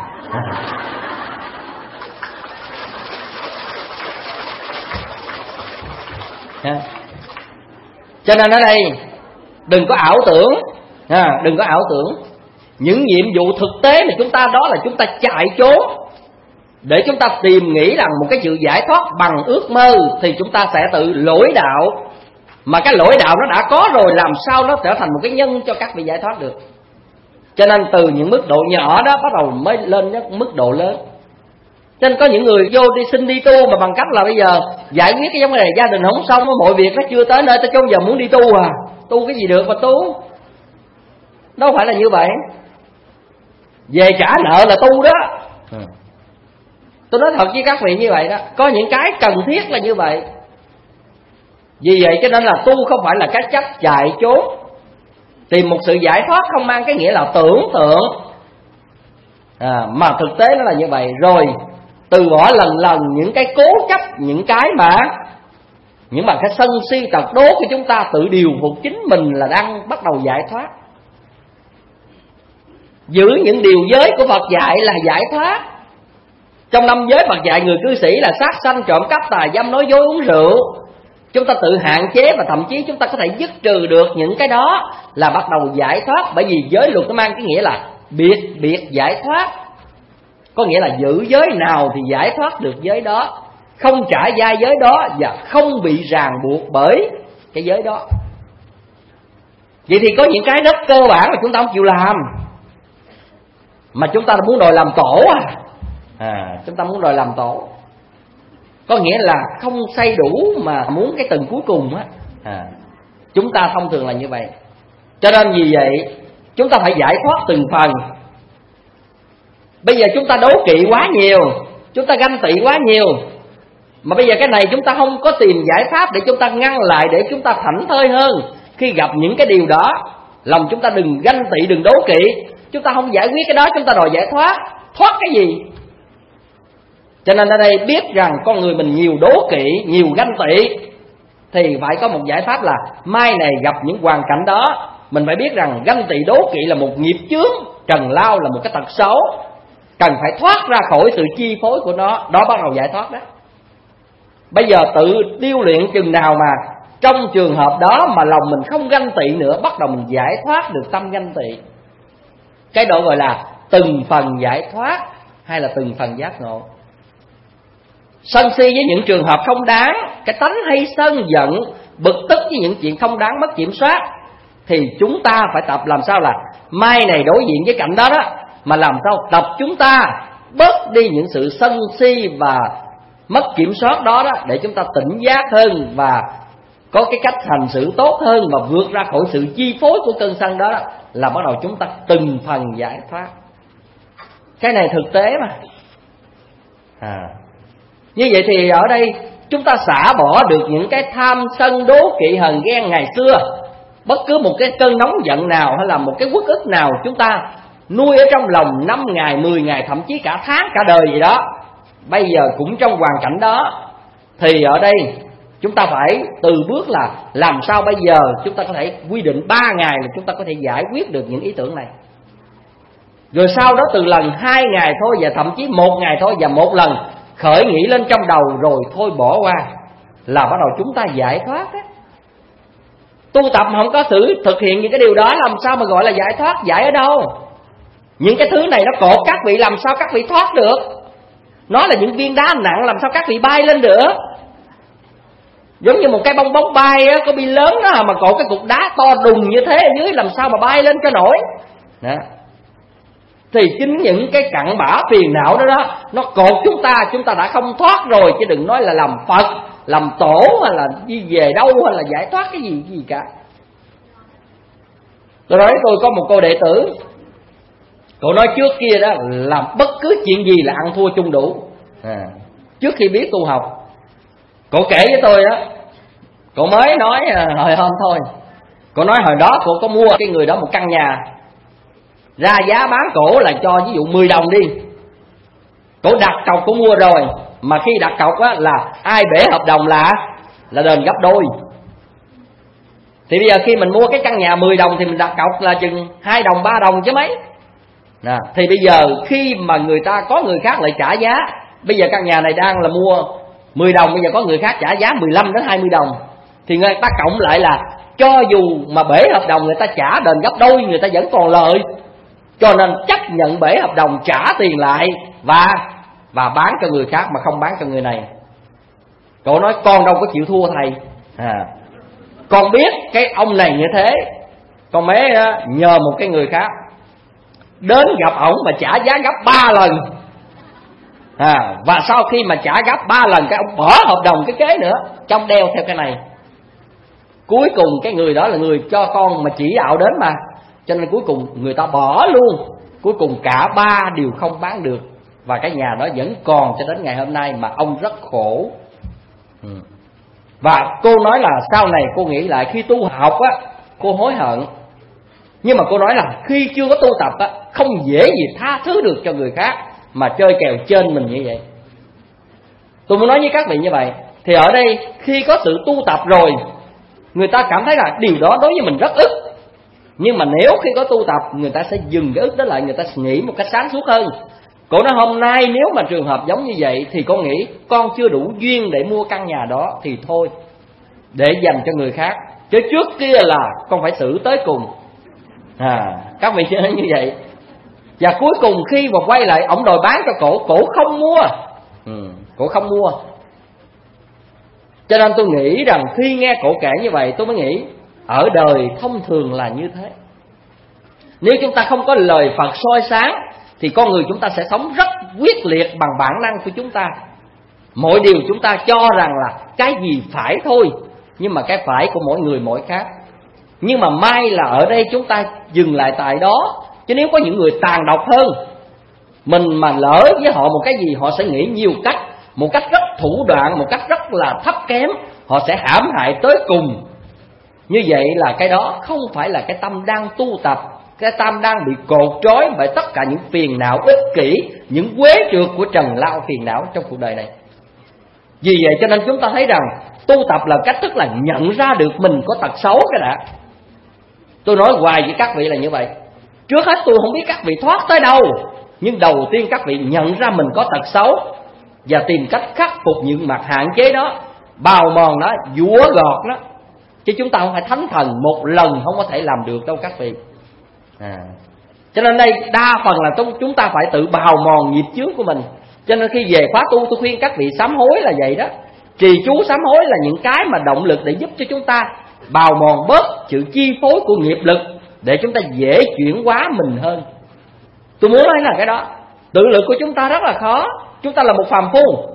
Cho nên ở đây đừng có ảo tưởng, đừng có ảo tưởng. Những nhiệm vụ thực tế mà chúng ta đó là chúng ta chạy trốn để chúng ta tìm nghĩ rằng một cái sự giải thoát bằng ước mơ, thì chúng ta sẽ tự lỗi đạo. Mà cái lỗi đạo nó đã có rồi, làm sao nó trở thành một cái nhân cho các vị giải thoát được. Cho nên từ những mức độ nhỏ đó bắt đầu mới lên những mức độ lớn. Cho nên có những người vô đi xin đi tu mà bằng cách là bây giờ giải quyết cái vấn đề gia đình không xong, mọi việc nó chưa tới nơi, tới chỗ giờ muốn đi tu tu cái gì được mà tu. Đâu phải là như vậy. Về trả nợ là tu đó. Tôi nói thật với các vị như vậy đó. Có những cái cần thiết là như vậy. Vì vậy cho nên là tu không phải là cái chấp chạy trốn. Tìm một sự giải thoát không mang cái nghĩa là tưởng tượng, mà thực tế nó là như vậy. Rồi từ bỏ lần lần những cái cố chấp, những cái cái sân si tật đố của chúng ta, tự điều phục chính mình là đang bắt đầu giải thoát. Giữ những điều giới của Phật dạy là giải thoát. Trong 5 giới Phật dạy người cư sĩ là sát sanh, trộm cắp, tà dâm, nói dối, uống rượu. Chúng ta tự hạn chế và thậm chí chúng ta có thể dứt trừ được những cái đó là bắt đầu giải thoát. Bởi vì giới luật nó mang cái nghĩa là biệt giải thoát. Có nghĩa là giữ giới nào thì giải thoát được giới đó, không trả gia giới đó và không bị ràng buộc bởi cái giới đó. Vậy thì có những cái rất cơ bản mà chúng ta không chịu làm, mà chúng ta muốn đòi làm tổ chúng ta muốn đòi làm tổ. Có nghĩa là không xây đủ mà muốn cái từng cuối cùng chúng ta thông thường là như vậy. Cho nên vì vậy chúng ta phải giải thoát từng phần. Bây giờ chúng ta đố kỵ quá nhiều, chúng ta ganh tị quá nhiều, mà bây giờ cái này chúng ta không có tìm giải pháp để chúng ta ngăn lại, để chúng ta thảnh thơi hơn khi gặp những cái điều đó. Lòng chúng ta đừng ganh tị, đừng đố kỵ. Chúng ta không giải quyết cái đó, chúng ta đòi giải thoát. Thoát cái gì? Cho nên ở đây biết rằng con người mình nhiều đố kỵ, nhiều ganh tị, thì phải có một giải pháp là mai này gặp những hoàn cảnh đó, mình phải biết rằng ganh tị đố kỵ là một nghiệp chướng, trần lao là một cái tật xấu, cần phải thoát ra khỏi sự chi phối của nó. Đó bắt đầu giải thoát đó. Bây giờ tự điêu luyện chừng nào mà trong trường hợp đó mà lòng mình không ganh tị nữa, bắt đầu mình giải thoát được tâm ganh tị. Cái độ gọi là từng phần giải thoát hay là từng phần giác ngộ. Sân si với những trường hợp không đáng, cái tánh hay sân giận, bực tức với những chuyện không đáng, mất kiểm soát, thì chúng ta phải tập làm sao là mai này đối diện với cảnh đó mà làm sao tập chúng ta bớt đi những sự sân si và mất kiểm soát đó để chúng ta tỉnh giác hơn và có cái cách hành xử tốt hơn và vượt ra khỏi sự chi phối của cơn sân đó, là bắt đầu chúng ta từng phần giải thoát. Cái này thực tế mà. Như vậy thì ở đây chúng ta xả bỏ được những cái tham sân đố kỵ hờn ghen ngày xưa. Bất cứ một cái cơn nóng giận nào hay là một cái uất ức nào chúng ta nuôi ở trong lòng 5 ngày, 10 ngày, thậm chí cả tháng, cả đời gì đó, bây giờ cũng trong hoàn cảnh đó, thì ở đây chúng ta phải từ bước là làm sao bây giờ chúng ta có thể quy định 3 ngày là chúng ta có thể giải quyết được những ý tưởng này. Rồi sau đó từ lần 2 ngày thôi, và thậm chí 1 ngày thôi, và 1 lần khởi nghĩ lên trong đầu rồi thôi bỏ qua, là bắt đầu chúng ta giải thoát á. Tu tập không có thử thực hiện những cái điều đó làm sao mà gọi là giải thoát? Giải ở đâu? Những cái thứ này nó cột các vị, làm sao các vị thoát được? Nó là những viên đá nặng, làm sao các vị bay lên được? Giống như một cái bong bóng bay á, có bi lớn đó mà cột cái cục đá to đùng như thế ở dưới, làm sao mà bay lên cho nổi đó. Thì chính những cái cặn bã phiền não đó nó cột chúng ta đã không thoát rồi, chứ đừng nói là làm Phật, làm tổ, hay là đi về đâu, hay là giải thoát cái gì cả. Tôi nói tôi có một cô đệ tử, cô nói trước kia đó làm bất cứ chuyện gì là ăn thua chung đủ. Trước khi biết tu học, cô kể với tôi đó, cô mới nói hồi hôm thôi, cô nói hồi đó cô có mua cái người đó một căn nhà, ra giá bán cổ là cho ví dụ 10 đồng đi. Cổ đặt cọc cô mua rồi, mà khi đặt cọc á là ai bể hợp đồng là đền gấp đôi. Thì bây giờ khi mình mua cái căn nhà 10 đồng thì mình đặt cọc là chừng 2 đồng 3 đồng chứ mấy. Thì bây giờ khi mà người ta có người khác lại trả giá, bây giờ căn nhà này đang là mua 10 đồng, bây giờ có người khác trả giá 15 đến 20 đồng, thì người ta cộng lại là cho dù mà bể hợp đồng người ta trả đền gấp đôi, người ta vẫn còn lợi. Cho nên chấp nhận bể hợp đồng, trả tiền lại và bán cho người khác mà không bán cho người này. Cậu nói con đâu có chịu thua thầy. Con biết cái ông này như thế, con mới nhờ một cái người khác đến gặp ổng mà trả giá gấp 3 lần. Và sau khi mà trả gấp 3 lần, cái ông bỏ hợp đồng cái kế nữa, trong đeo theo cái này. Cuối cùng cái người đó là người cho con mà chỉ đạo đến mà, cho nên cuối cùng người ta bỏ luôn. Cuối cùng cả 3 đều không bán được, và cái nhà đó vẫn còn cho đến ngày hôm nay, mà ông rất khổ. Và cô nói là sau này cô nghĩ lại, khi tu học á, cô hối hận. Nhưng mà cô nói là khi chưa có tu tập á, không dễ gì tha thứ được cho người khác mà chơi kèo trên mình như vậy. Tôi muốn nói với các vị như vậy. Thì ở đây khi có sự tu tập rồi, người ta cảm thấy là điều đó đối với mình rất ức. Nhưng mà nếu khi có tu tập, người ta sẽ dừng cái ức đó lại, người ta nghĩ một cách sáng suốt hơn. Cô nói hôm nay nếu mà trường hợp giống như vậy thì con nghĩ con chưa đủ duyên để mua căn nhà đó, thì thôi, để dành cho người khác. Chứ trước kia là con phải xử tới cùng. Các vị nhớ như vậy. Và cuối cùng khi mà quay lại, ổng đòi bán cho cổ không mua. Cổ không mua. Cho nên tôi nghĩ rằng khi nghe cổ kể như vậy, tôi mới nghĩ ở đời thông thường là như thế. Nếu chúng ta không có lời Phật soi sáng thì con người chúng ta sẽ sống rất quyết liệt bằng bản năng của chúng ta. Mọi điều chúng ta cho rằng là cái gì phải thôi, nhưng mà cái phải của mỗi người mỗi khác. Nhưng mà may là ở đây chúng ta dừng lại tại đó. Chứ nếu có những người tàn độc hơn, mình mà lỡ với họ một cái gì, họ sẽ nghĩ nhiều cách, một cách rất thủ đoạn, một cách rất là thấp kém. Họ sẽ hãm hại tới cùng. Như vậy là cái đó không phải là cái tâm đang tu tập. Cái tâm đang bị cột trói bởi tất cả những phiền não ích kỷ, những quế trượt của trần lao phiền não trong cuộc đời này. Vì vậy cho nên chúng ta thấy rằng tu tập là cách thức là nhận ra được mình có tật xấu cái đã. Tôi nói hoài với các vị là như vậy. Trước hết tôi không biết các vị thoát tới đâu, nhưng đầu tiên các vị nhận ra mình có tật xấu và tìm cách khắc phục những mặt hạn chế đó, bào mòn nó, vũa gọt nó. Chứ chúng ta không phải thánh thần một lần không có thể làm được đâu các vị. Cho nên đây đa phần là chúng ta phải tự bào mòn nghiệp chướng của mình. Cho nên khi về khóa tu, tôi khuyên các vị sám hối là vậy đó. Trì chú sám hối là những cái mà động lực để giúp cho chúng ta bào mòn bớt sự chi phối của nghiệp lực, để chúng ta dễ chuyển hóa mình hơn. Tôi muốn nói là cái đó, tự lực của chúng ta rất là khó. Chúng ta là một phàm phu,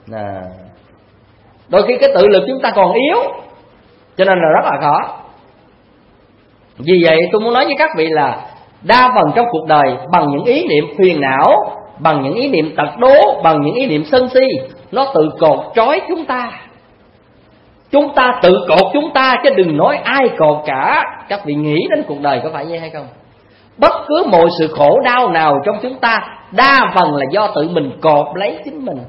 đôi khi cái tự lực chúng ta còn yếu, cho nên là rất là khó. Vì vậy tôi muốn nói với các vị là đa phần trong cuộc đời, bằng những ý niệm phiền não, bằng những ý niệm tật đố, bằng những ý niệm sân si, nó tự cột trói chúng ta. Chúng ta tự cột chúng ta, chứ đừng nói ai cột cả. Các vị nghĩ đến cuộc đời có phải vậy hay không? Bất cứ mọi sự khổ đau nào trong chúng ta, đa phần là do tự mình cột lấy chính mình.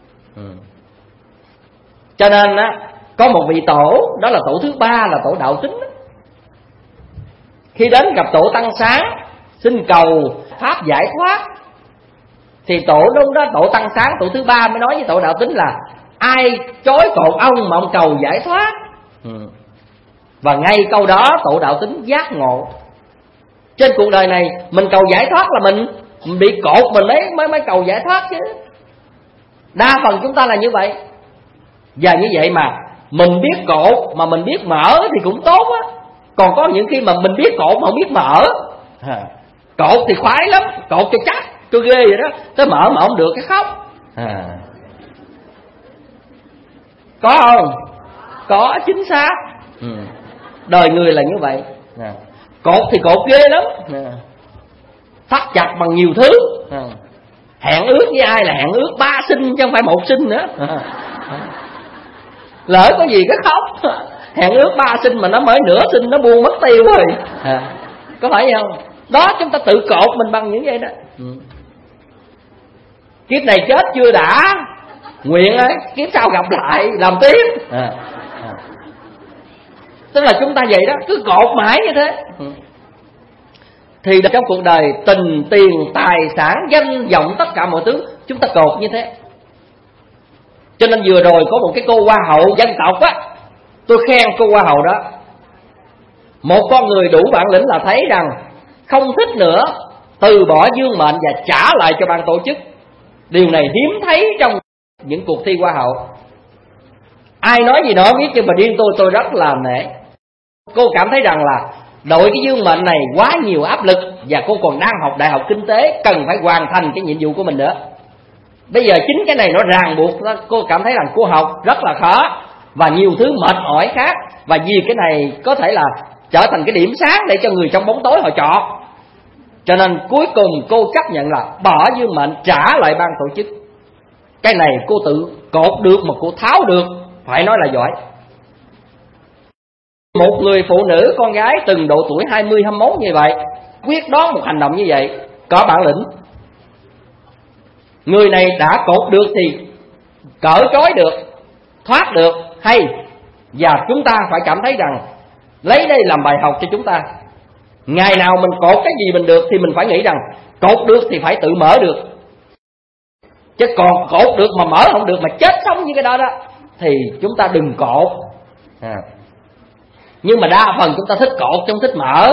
Cho nên á, có một vị tổ, đó là tổ thứ ba, là tổ Đạo Tính. Khi đến gặp tổ Tăng Sáng xin cầu pháp giải thoát, thì tổ đúng đó, tổ Tăng Sáng, tổ thứ ba mới nói với tổ Đạo Tính là ai chối cột ông mà ông cầu giải thoát. Và ngay câu đó tổ Đạo Tính giác ngộ. Trên cuộc đời này mình cầu giải thoát là mình bị cột mình ấy mới cầu giải thoát chứ. Đa phần chúng ta là như vậy. Và như vậy mà mình biết cột mà mình biết mở thì cũng tốt á. Còn có những khi mà mình biết cột mà không biết mở. Cột thì khoái lắm, cột cho chắc, cho ghê vậy đó. Tới mở mà không được cái khóc. Có không? Có, chính xác. Đời người là như vậy. Cột thì cột ghê lắm, thắt chặt bằng nhiều thứ. Hẹn ước với ai là hẹn ước 3 sinh chứ không phải 1 sinh nữa. Lỡ có gì cái khóc. Hẹn ước 3 sinh mà nó mới nửa sinh nó buông mất tiêu rồi. Có phải vậy không? Đó, chúng ta tự cột mình bằng những vậy đó. Kiếp này chết chưa đã, nguyện ấy, kiếp sau gặp lại làm tiếp. Tức là chúng ta vậy đó, cứ cột mãi như thế. Thì trong cuộc đời tình, tiền, tài sản, danh vọng, tất cả mọi thứ chúng ta cột như thế. Cho nên vừa rồi có một cái cô hoa hậu dân tộc á, tôi khen cô hoa hậu đó. Một con người đủ bản lĩnh là thấy rằng không thích nữa, từ bỏ dương mệnh và trả lại cho ban tổ chức. Điều này hiếm thấy trong những cuộc thi hoa hậu. Ai nói gì đó biết, nhưng mà riêng tôi rất là nể. Cô cảm thấy rằng là đội cái dương mệnh này quá nhiều áp lực, và cô còn đang học đại học kinh tế, cần phải hoàn thành cái nhiệm vụ của mình nữa. Bây giờ chính cái này nó ràng buộc, cô cảm thấy rằng cô học rất là khó và nhiều thứ mệt mỏi khác. Và vì cái này có thể là trở thành cái điểm sáng để cho người trong bóng tối họ chọn. Cho nên cuối cùng cô chấp nhận là bỏ dương mệnh, trả lại ban tổ chức. Cái này cô tự cột được mà cô tháo được, phải nói là giỏi. Một người phụ nữ con gái từng độ tuổi 20, 21 như vậy, quyết đoán một hành động như vậy, có bản lĩnh. Người này đã cột được thì cởi trói được, thoát được hay. Và chúng ta phải cảm thấy rằng lấy đây làm bài học cho chúng ta. Ngày nào mình cột cái gì mình được thì mình phải nghĩ rằng cột được thì phải tự mở được. Chứ còn cột được mà mở không được, mà chết sống như cái đó đó, thì chúng ta đừng cột. Nhưng mà đa phần chúng ta thích cột chứ không thích mở.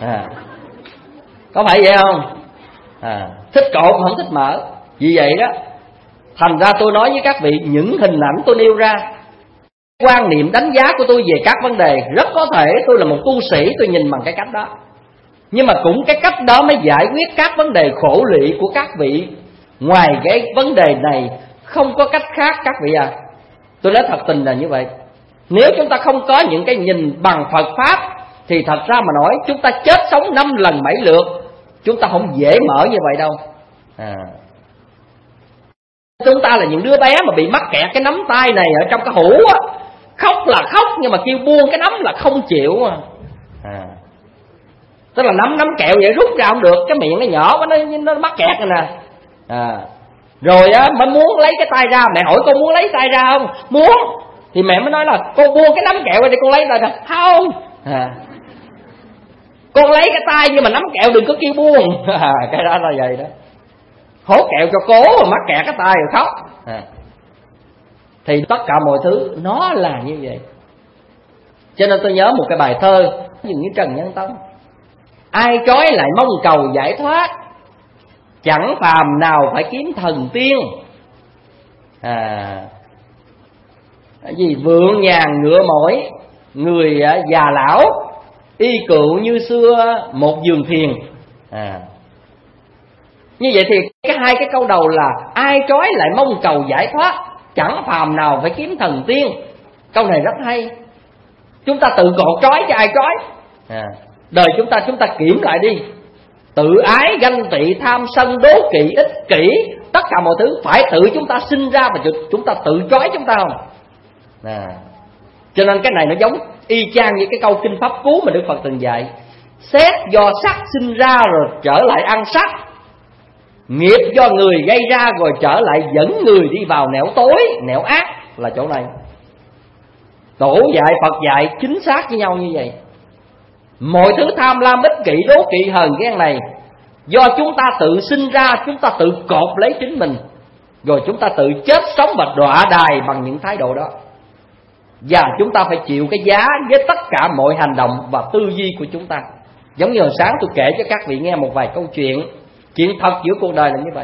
Có phải vậy không? Thích cột mà không thích mở. Vì vậy đó, thành ra tôi nói với các vị, những hình ảnh tôi nêu ra, quan niệm đánh giá của tôi về các vấn đề, rất có thể tôi là một tu sĩ, tôi nhìn bằng cái cách đó. Nhưng mà cũng cái cách đó mới giải quyết các vấn đề khổ lụy của các vị. Ngoài cái vấn đề này không có cách khác các vị à. Tôi nói thật tình là như vậy. Nếu chúng ta không có những cái nhìn bằng Phật Pháp thì thật ra mà nói chúng ta chết sống 5 lần 7 lượt, chúng ta không dễ mở như vậy đâu. Chúng ta là những đứa bé mà bị mắc kẹt cái nắm tay này ở trong cái hũ á, khóc là khóc nhưng mà kêu buông cái nắm là không chịu. Tức là nắm kẹo vậy rút ra không được, cái miệng nó nhỏ quá, nó mắc kẹt rồi nè. Rồi á mới muốn lấy cái tay ra, mẹ hỏi con muốn lấy tay ra không? Muốn. Thì mẹ mới nói là con buông cái nắm kẹo ra để con lấy tay ra. Không. Con lấy cái tay nhưng mà nắm kẹo đừng có kêu buông. Cái đó là vậy đó. Hốt kẹo cho cố mà mắc kẹt cái tay rồi khóc. Thì tất cả mọi thứ nó là như vậy. Cho nên tôi nhớ một cái bài thơ dường như Trần Nhân Tông: ai trói lại mong cầu giải thoát, chẳng phàm nào phải kiếm thần tiên. Gì vượng nhàn ngựa mỏi, người già lão y cựu như xưa một giường thiền. Như vậy thì hai cái câu đầu là ai trói lại mong cầu giải thoát, chẳng phàm nào phải kiếm thần tiên. Câu này rất hay. Chúng ta tự cột trói chứ ai trói. Đời chúng ta kiểm lại đi. Tự ái, ganh tị, tham sân, đố kỵ, ích kỷ, tất cả mọi thứ phải tự chúng ta sinh ra và chúng ta tự trói chúng ta không? Cho nên cái này nó giống y chang như cái câu kinh Pháp Cú mà Đức Phật từng dạy: xét do sắc sinh ra rồi trở lại ăn sắc, nghiệp do người gây ra rồi trở lại dẫn người đi vào nẻo tối, nẻo ác, là chỗ này. Tổ dạy, Phật dạy chính xác với nhau như vậy. Mọi thứ tham lam, ích kỷ, đố kỵ, hờn ghen này do chúng ta tự sinh ra, chúng ta tự cột lấy chính mình, rồi chúng ta tự chết sống và đọa đài bằng những thái độ đó. Và chúng ta phải chịu cái giá với tất cả mọi hành động và tư duy của chúng ta. Giống như hồi sáng tôi kể cho các vị nghe một vài câu chuyện thật giữa cuộc đời là như vậy.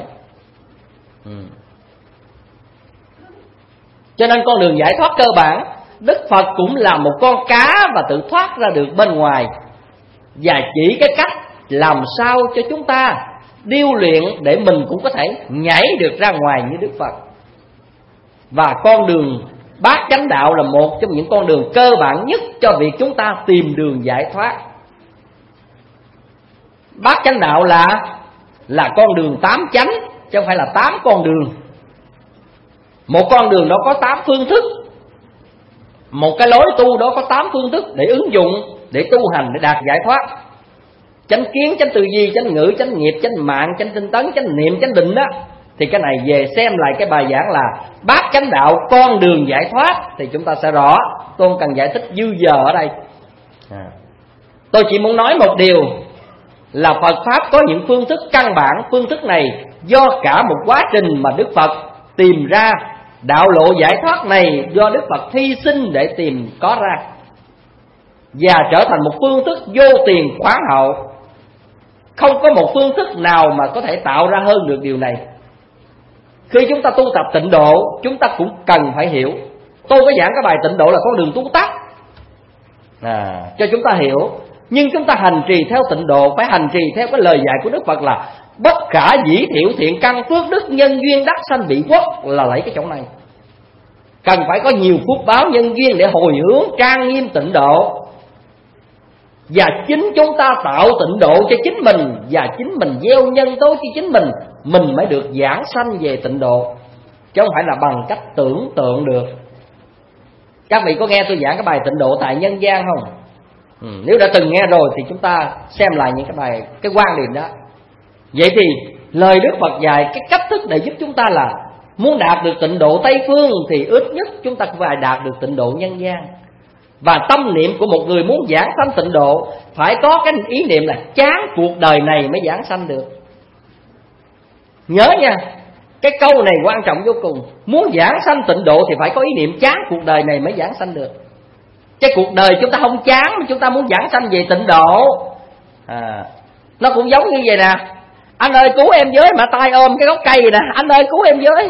Cho nên con đường giải thoát cơ bản, Đức Phật cũng là một con cá và tự thoát ra được bên ngoài, và chỉ cái cách làm sao cho chúng ta điêu luyện để mình cũng có thể nhảy được ra ngoài như Đức Phật. Và con đường bát chánh đạo là một trong những con đường cơ bản nhất cho việc chúng ta tìm đường giải thoát. Bát chánh đạo là con đường 8 chánh, chứ không phải là 8 con đường. Một con đường đó có 8 phương thức. Một cái lối tu đó có 8 phương thức để ứng dụng, để tu hành, để đạt giải thoát. Chánh kiến, chánh tư duy, chánh ngữ, chánh nghiệp, chánh mạng, chánh tinh tấn, chánh niệm, chánh định đó. Thì cái này về xem lại cái bài giảng là bát chánh đạo con đường giải thoát thì chúng ta sẽ rõ. Tôi không cần giải thích dư giờ ở đây. Tôi chỉ muốn nói một điều là Phật Pháp có những phương thức căn bản. Phương thức này do cả một quá trình mà Đức Phật tìm ra. Đạo lộ giải thoát này do Đức Phật hy sinh để tìm có ra, và trở thành một phương thức vô tiền khoáng hậu. Không có một phương thức nào mà có thể tạo ra hơn được điều này. Khi chúng ta tu tập tịnh độ, chúng ta cũng cần phải hiểu. Tôi có giảng cái bài tịnh độ là con đường tu tắt cho chúng ta hiểu. Nhưng chúng ta hành trì theo tịnh độ phải hành trì theo cái lời dạy của Đức Phật là bất khả dĩ thiểu thiện căn phước đức nhân duyên đắc sanh bị quốc, là lấy cái chỗ này. Cần phải có nhiều phước báo nhân duyên để hồi hướng trang nghiêm tịnh độ. Và chính chúng ta tạo tịnh độ cho chính mình, và chính mình gieo nhân tố cho chính mình mới được giảng sanh về tịnh độ, chứ không phải là bằng cách tưởng tượng được. Các vị có nghe tôi giảng cái bài tịnh độ tại nhân gian không? Nếu đã từng nghe rồi thì chúng ta xem lại những cái quan điểm đó. Vậy thì lời Đức Phật dạy cái cách thức để giúp chúng ta là muốn đạt được tịnh độ Tây Phương thì ít nhất chúng ta phải đạt được tịnh độ nhân gian. Và tâm niệm của một người muốn giảng sanh tịnh độ phải có cái ý niệm là chán cuộc đời này mới giảng sanh được. Nhớ nha, cái câu này quan trọng vô cùng. Muốn giảng sanh tịnh độ thì phải có ý niệm chán cuộc đời này mới giảng sanh được. Cái cuộc đời chúng ta không chán mà chúng ta muốn giảng sanh về tịnh độ. Nó cũng giống như vậy nè. Anh ơi cứu em với, mà tay ôm cái gốc cây vậy nè. Anh ơi cứu em với.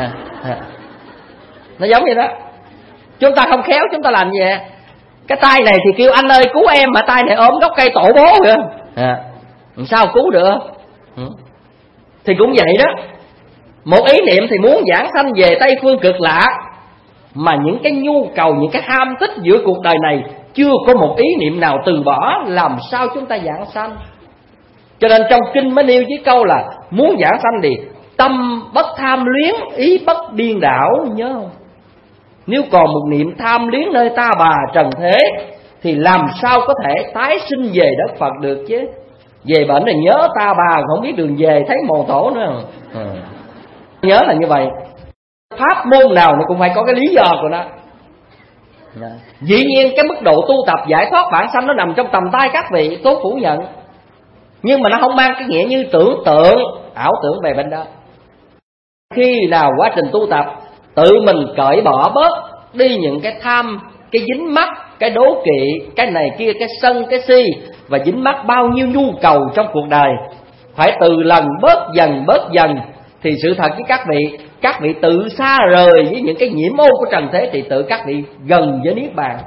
Nó giống vậy đó. Chúng ta không khéo chúng ta làm gì vậy? Cái tay này thì kêu anh ơi cứu em, mà tay này ôm gốc cây tổ bố kìa. Sao cứu được? Thì cũng vậy đó. Một ý niệm thì muốn giảng sanh về Tây Phương cực lạc, mà những cái nhu cầu, những cái ham thích giữa cuộc đời này chưa có một ý niệm nào từ bỏ, làm sao chúng ta giảng sanh? Cho nên trong kinh mới nêu với câu là muốn giảng sanh thì tâm bất tham luyến, ý bất điên đảo, nhớ không? Nếu còn một niệm tham luyến nơi ta bà trần thế thì làm sao có thể tái sinh về đất Phật được chứ? Về bệnh này nhớ ta bà, không biết đường về thấy mồ thổ nữa. Nhớ là như vậy. Pháp môn nào nó cũng phải có cái lý do của nó. Dĩ nhiên cái mức độ tu tập giải thoát bản sanh nó nằm trong tầm tay các vị, tôi phủ nhận. Nhưng mà nó không mang cái nghĩa như tưởng tượng, ảo tưởng về bên đó. Khi nào quá trình tu tập tự mình cởi bỏ bớt đi những cái tham, cái dính mắc, cái đố kỵ, cái này kia, cái sân, cái si, và dính mắc bao nhiêu nhu cầu trong cuộc đời, phải từ lần bớt dần thì sự thật với các vị tự xa rời với những cái nhiễm ô của trần thế thì tự các vị gần với Niết Bàn.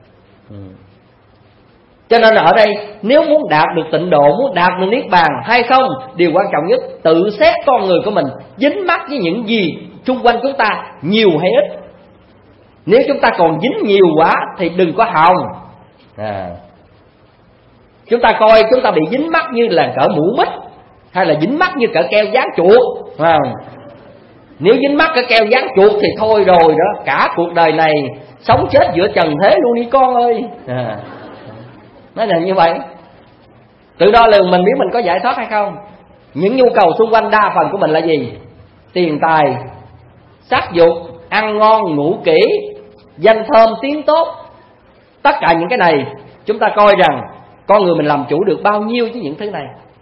Cho nên ở đây nếu muốn đạt được tịnh độ, muốn đạt được Niết Bàn hay không, điều quan trọng nhất tự xét con người của mình dính mắc với những gì xung quanh chúng ta, nhiều hay ít. Nếu chúng ta còn dính nhiều quá thì đừng có hòng. Chúng ta coi chúng ta bị dính mắc như là cỡ mũ mít, hay là dính mắc như cỡ keo dán chuột. Nếu dính mắc cái keo dán chuột thì thôi rồi đó, cả cuộc đời này sống chết giữa trần thế luôn đi con ơi. Nó là như vậy. Tự đo lường mình biết mình có giải thoát hay không. Những nhu cầu xung quanh đa phần của mình là gì? Tiền tài, sắc dục, ăn ngon, ngủ kỹ, danh thơm, tiếng tốt. Tất cả những cái này chúng ta coi rằng con người mình làm chủ được bao nhiêu với những thứ này,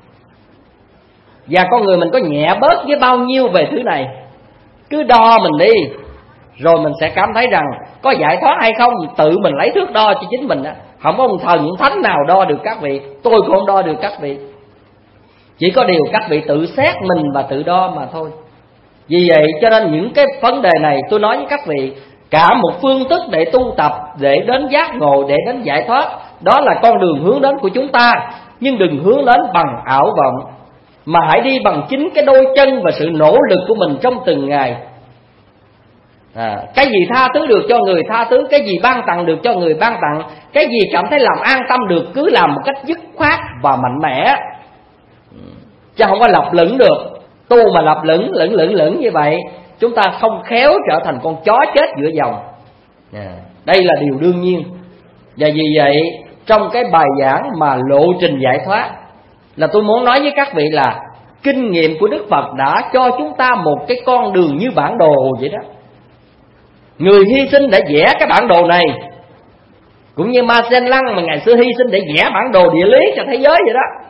và con người mình có nhẹ bớt với bao nhiêu về thứ này. Cứ đo mình đi, rồi mình sẽ cảm thấy rằng có giải thoát hay không. Tự mình lấy thước đo cho chính mình. Không có ông thần những thánh nào đo được các vị, tôi cũng không đo được các vị. Chỉ có điều các vị tự xét mình và tự đo mà thôi. Vì vậy cho nên những cái vấn đề này tôi nói với các vị, cả một phương thức để tu tập, để đến giác ngộ, để đến giải thoát, đó là con đường hướng đến của chúng ta. Nhưng đừng hướng đến bằng ảo vọng, mà hãy đi bằng chính cái đôi chân và sự nỗ lực của mình trong từng ngày. Cái gì tha thứ được cho người tha thứ, cái gì ban tặng được cho người ban tặng, cái gì cảm thấy làm an tâm được cứ làm một cách dứt khoát và mạnh mẽ, chứ không có lập lửng được. Tu mà lập lửng như vậy, chúng ta không khéo trở thành con chó chết giữa dòng. Đây là điều đương nhiên. Và vì vậy trong cái bài giảng mà lộ trình giải thoát là tôi muốn nói với các vị là kinh nghiệm của Đức Phật đã cho chúng ta một cái con đường như bản đồ vậy đó. Người hy sinh để vẽ cái bản đồ này, cũng như Ma Sen Lăng mà ngày xưa hy sinh để vẽ bản đồ địa lý cho thế giới vậy đó.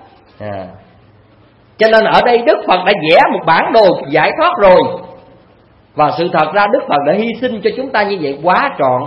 Cho nên ở đây Đức Phật đã vẽ một bản đồ giải thoát rồi. Và sự thật ra Đức Phật đã hy sinh cho chúng ta như vậy quá trọn.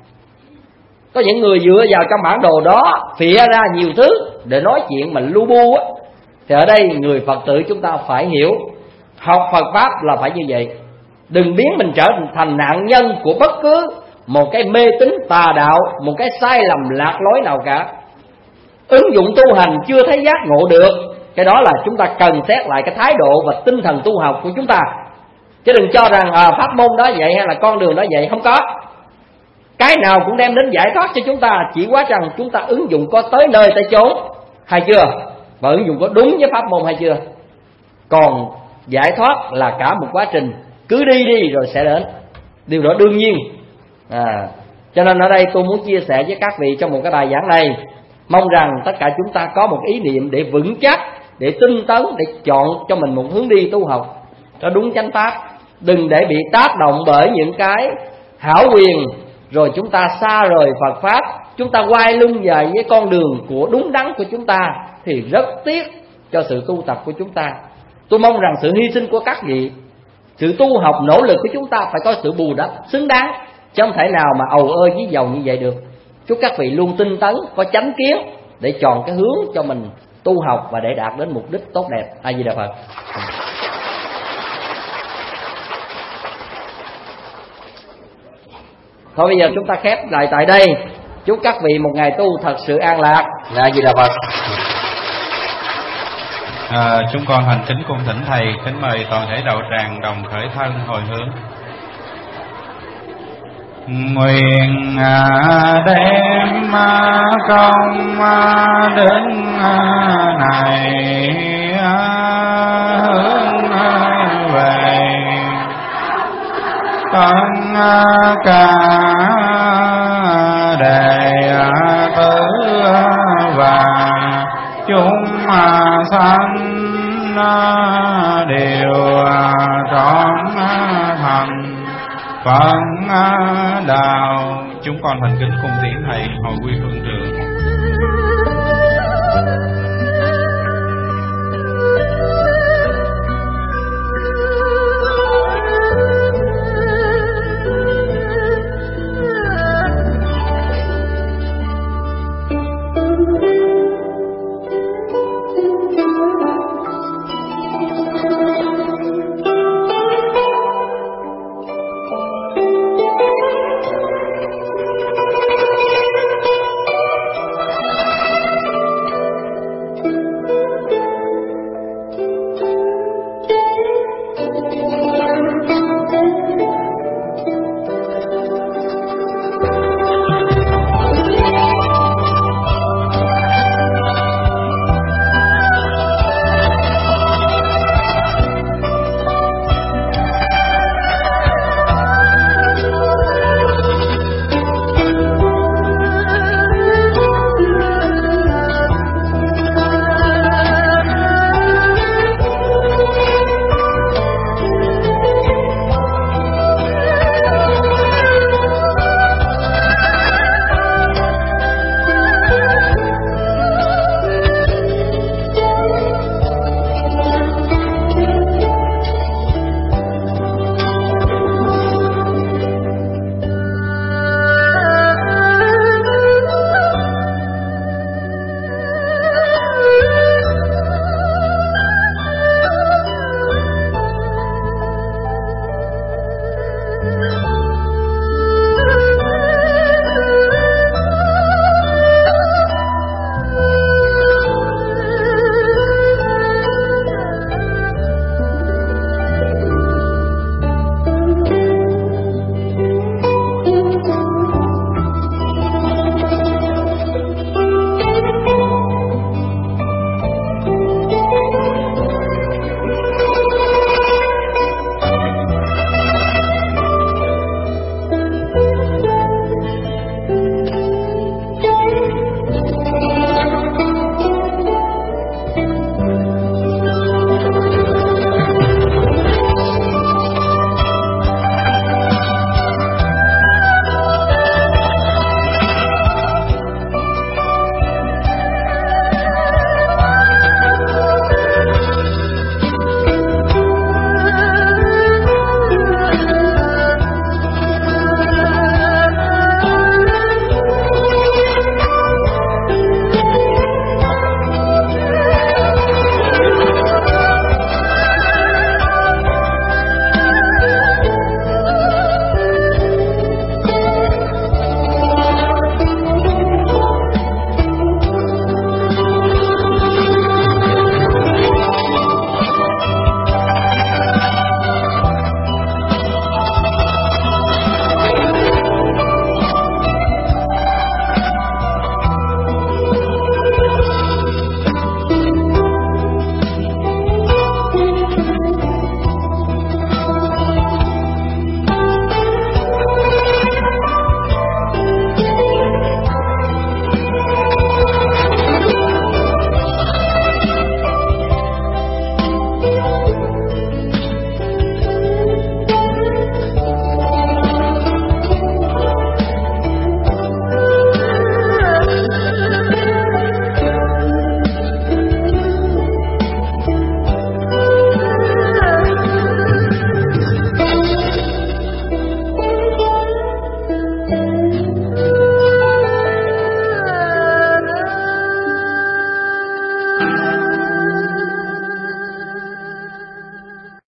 Có những người dựa vào trong bản đồ đó phịa ra nhiều thứ để nói chuyện mà lu bu á. Thì ở đây người Phật tử chúng ta phải hiểu, học Phật Pháp là phải như vậy. Đừng biến mình trở thành nạn nhân của bất cứ một cái mê tín tà đạo, một cái sai lầm lạc lối nào cả. Ứng dụng tu hành chưa thấy giác ngộ được, cái đó là chúng ta cần xét lại cái thái độ và tinh thần tu học của chúng ta. Chứ đừng cho rằng pháp môn đó vậy hay là con đường đó vậy. Không có. Cái nào cũng đem đến giải thoát cho chúng ta, chỉ quá rằng chúng ta ứng dụng có tới nơi tới chốn hay chưa, và ứng dụng có đúng với pháp môn hay chưa. Còn giải thoát là cả một quá trình, cứ đi rồi sẽ đến. Điều đó đương nhiên. Cho nên ở đây tôi muốn chia sẻ với các vị trong một cái bài giảng này Mong rằng tất cả chúng ta có một ý niệm để vững chắc, để tinh tấn, để chọn cho mình một hướng đi tu học cho đúng chánh pháp. Đừng để bị tác động bởi những cái hão quyền, rồi chúng ta xa rời Phật pháp, chúng ta quay lưng về với con đường của đúng đắn của chúng ta, thì rất tiếc cho sự tu tập của chúng ta. Tôi mong rằng sự hy sinh của các vị, sự tu học nỗ lực của chúng ta phải có sự bù đắp xứng đáng, chứ không thể nào mà ầu ơ với dầu như vậy được. Chúc các vị luôn tinh tấn, có chánh kiến để chọn cái hướng cho mình tu học và để đạt đến mục đích tốt đẹp. A Di Đà Phật. Thôi bây giờ chúng ta khép lại tại đây. Chúc các vị một ngày tu thật sự an lạc. A Di Đà Phật. Chúng con thành kính cung thỉnh thầy, kính mời toàn thể đạo tràng đồng khởi thân hồi hướng. Nguyện đem công đức này hướng về tất cả đệ tử và chúng sanh đều trọn thành Phật đạo. Chúng con thành kính cung tiễn thầy hồi quy hương trường.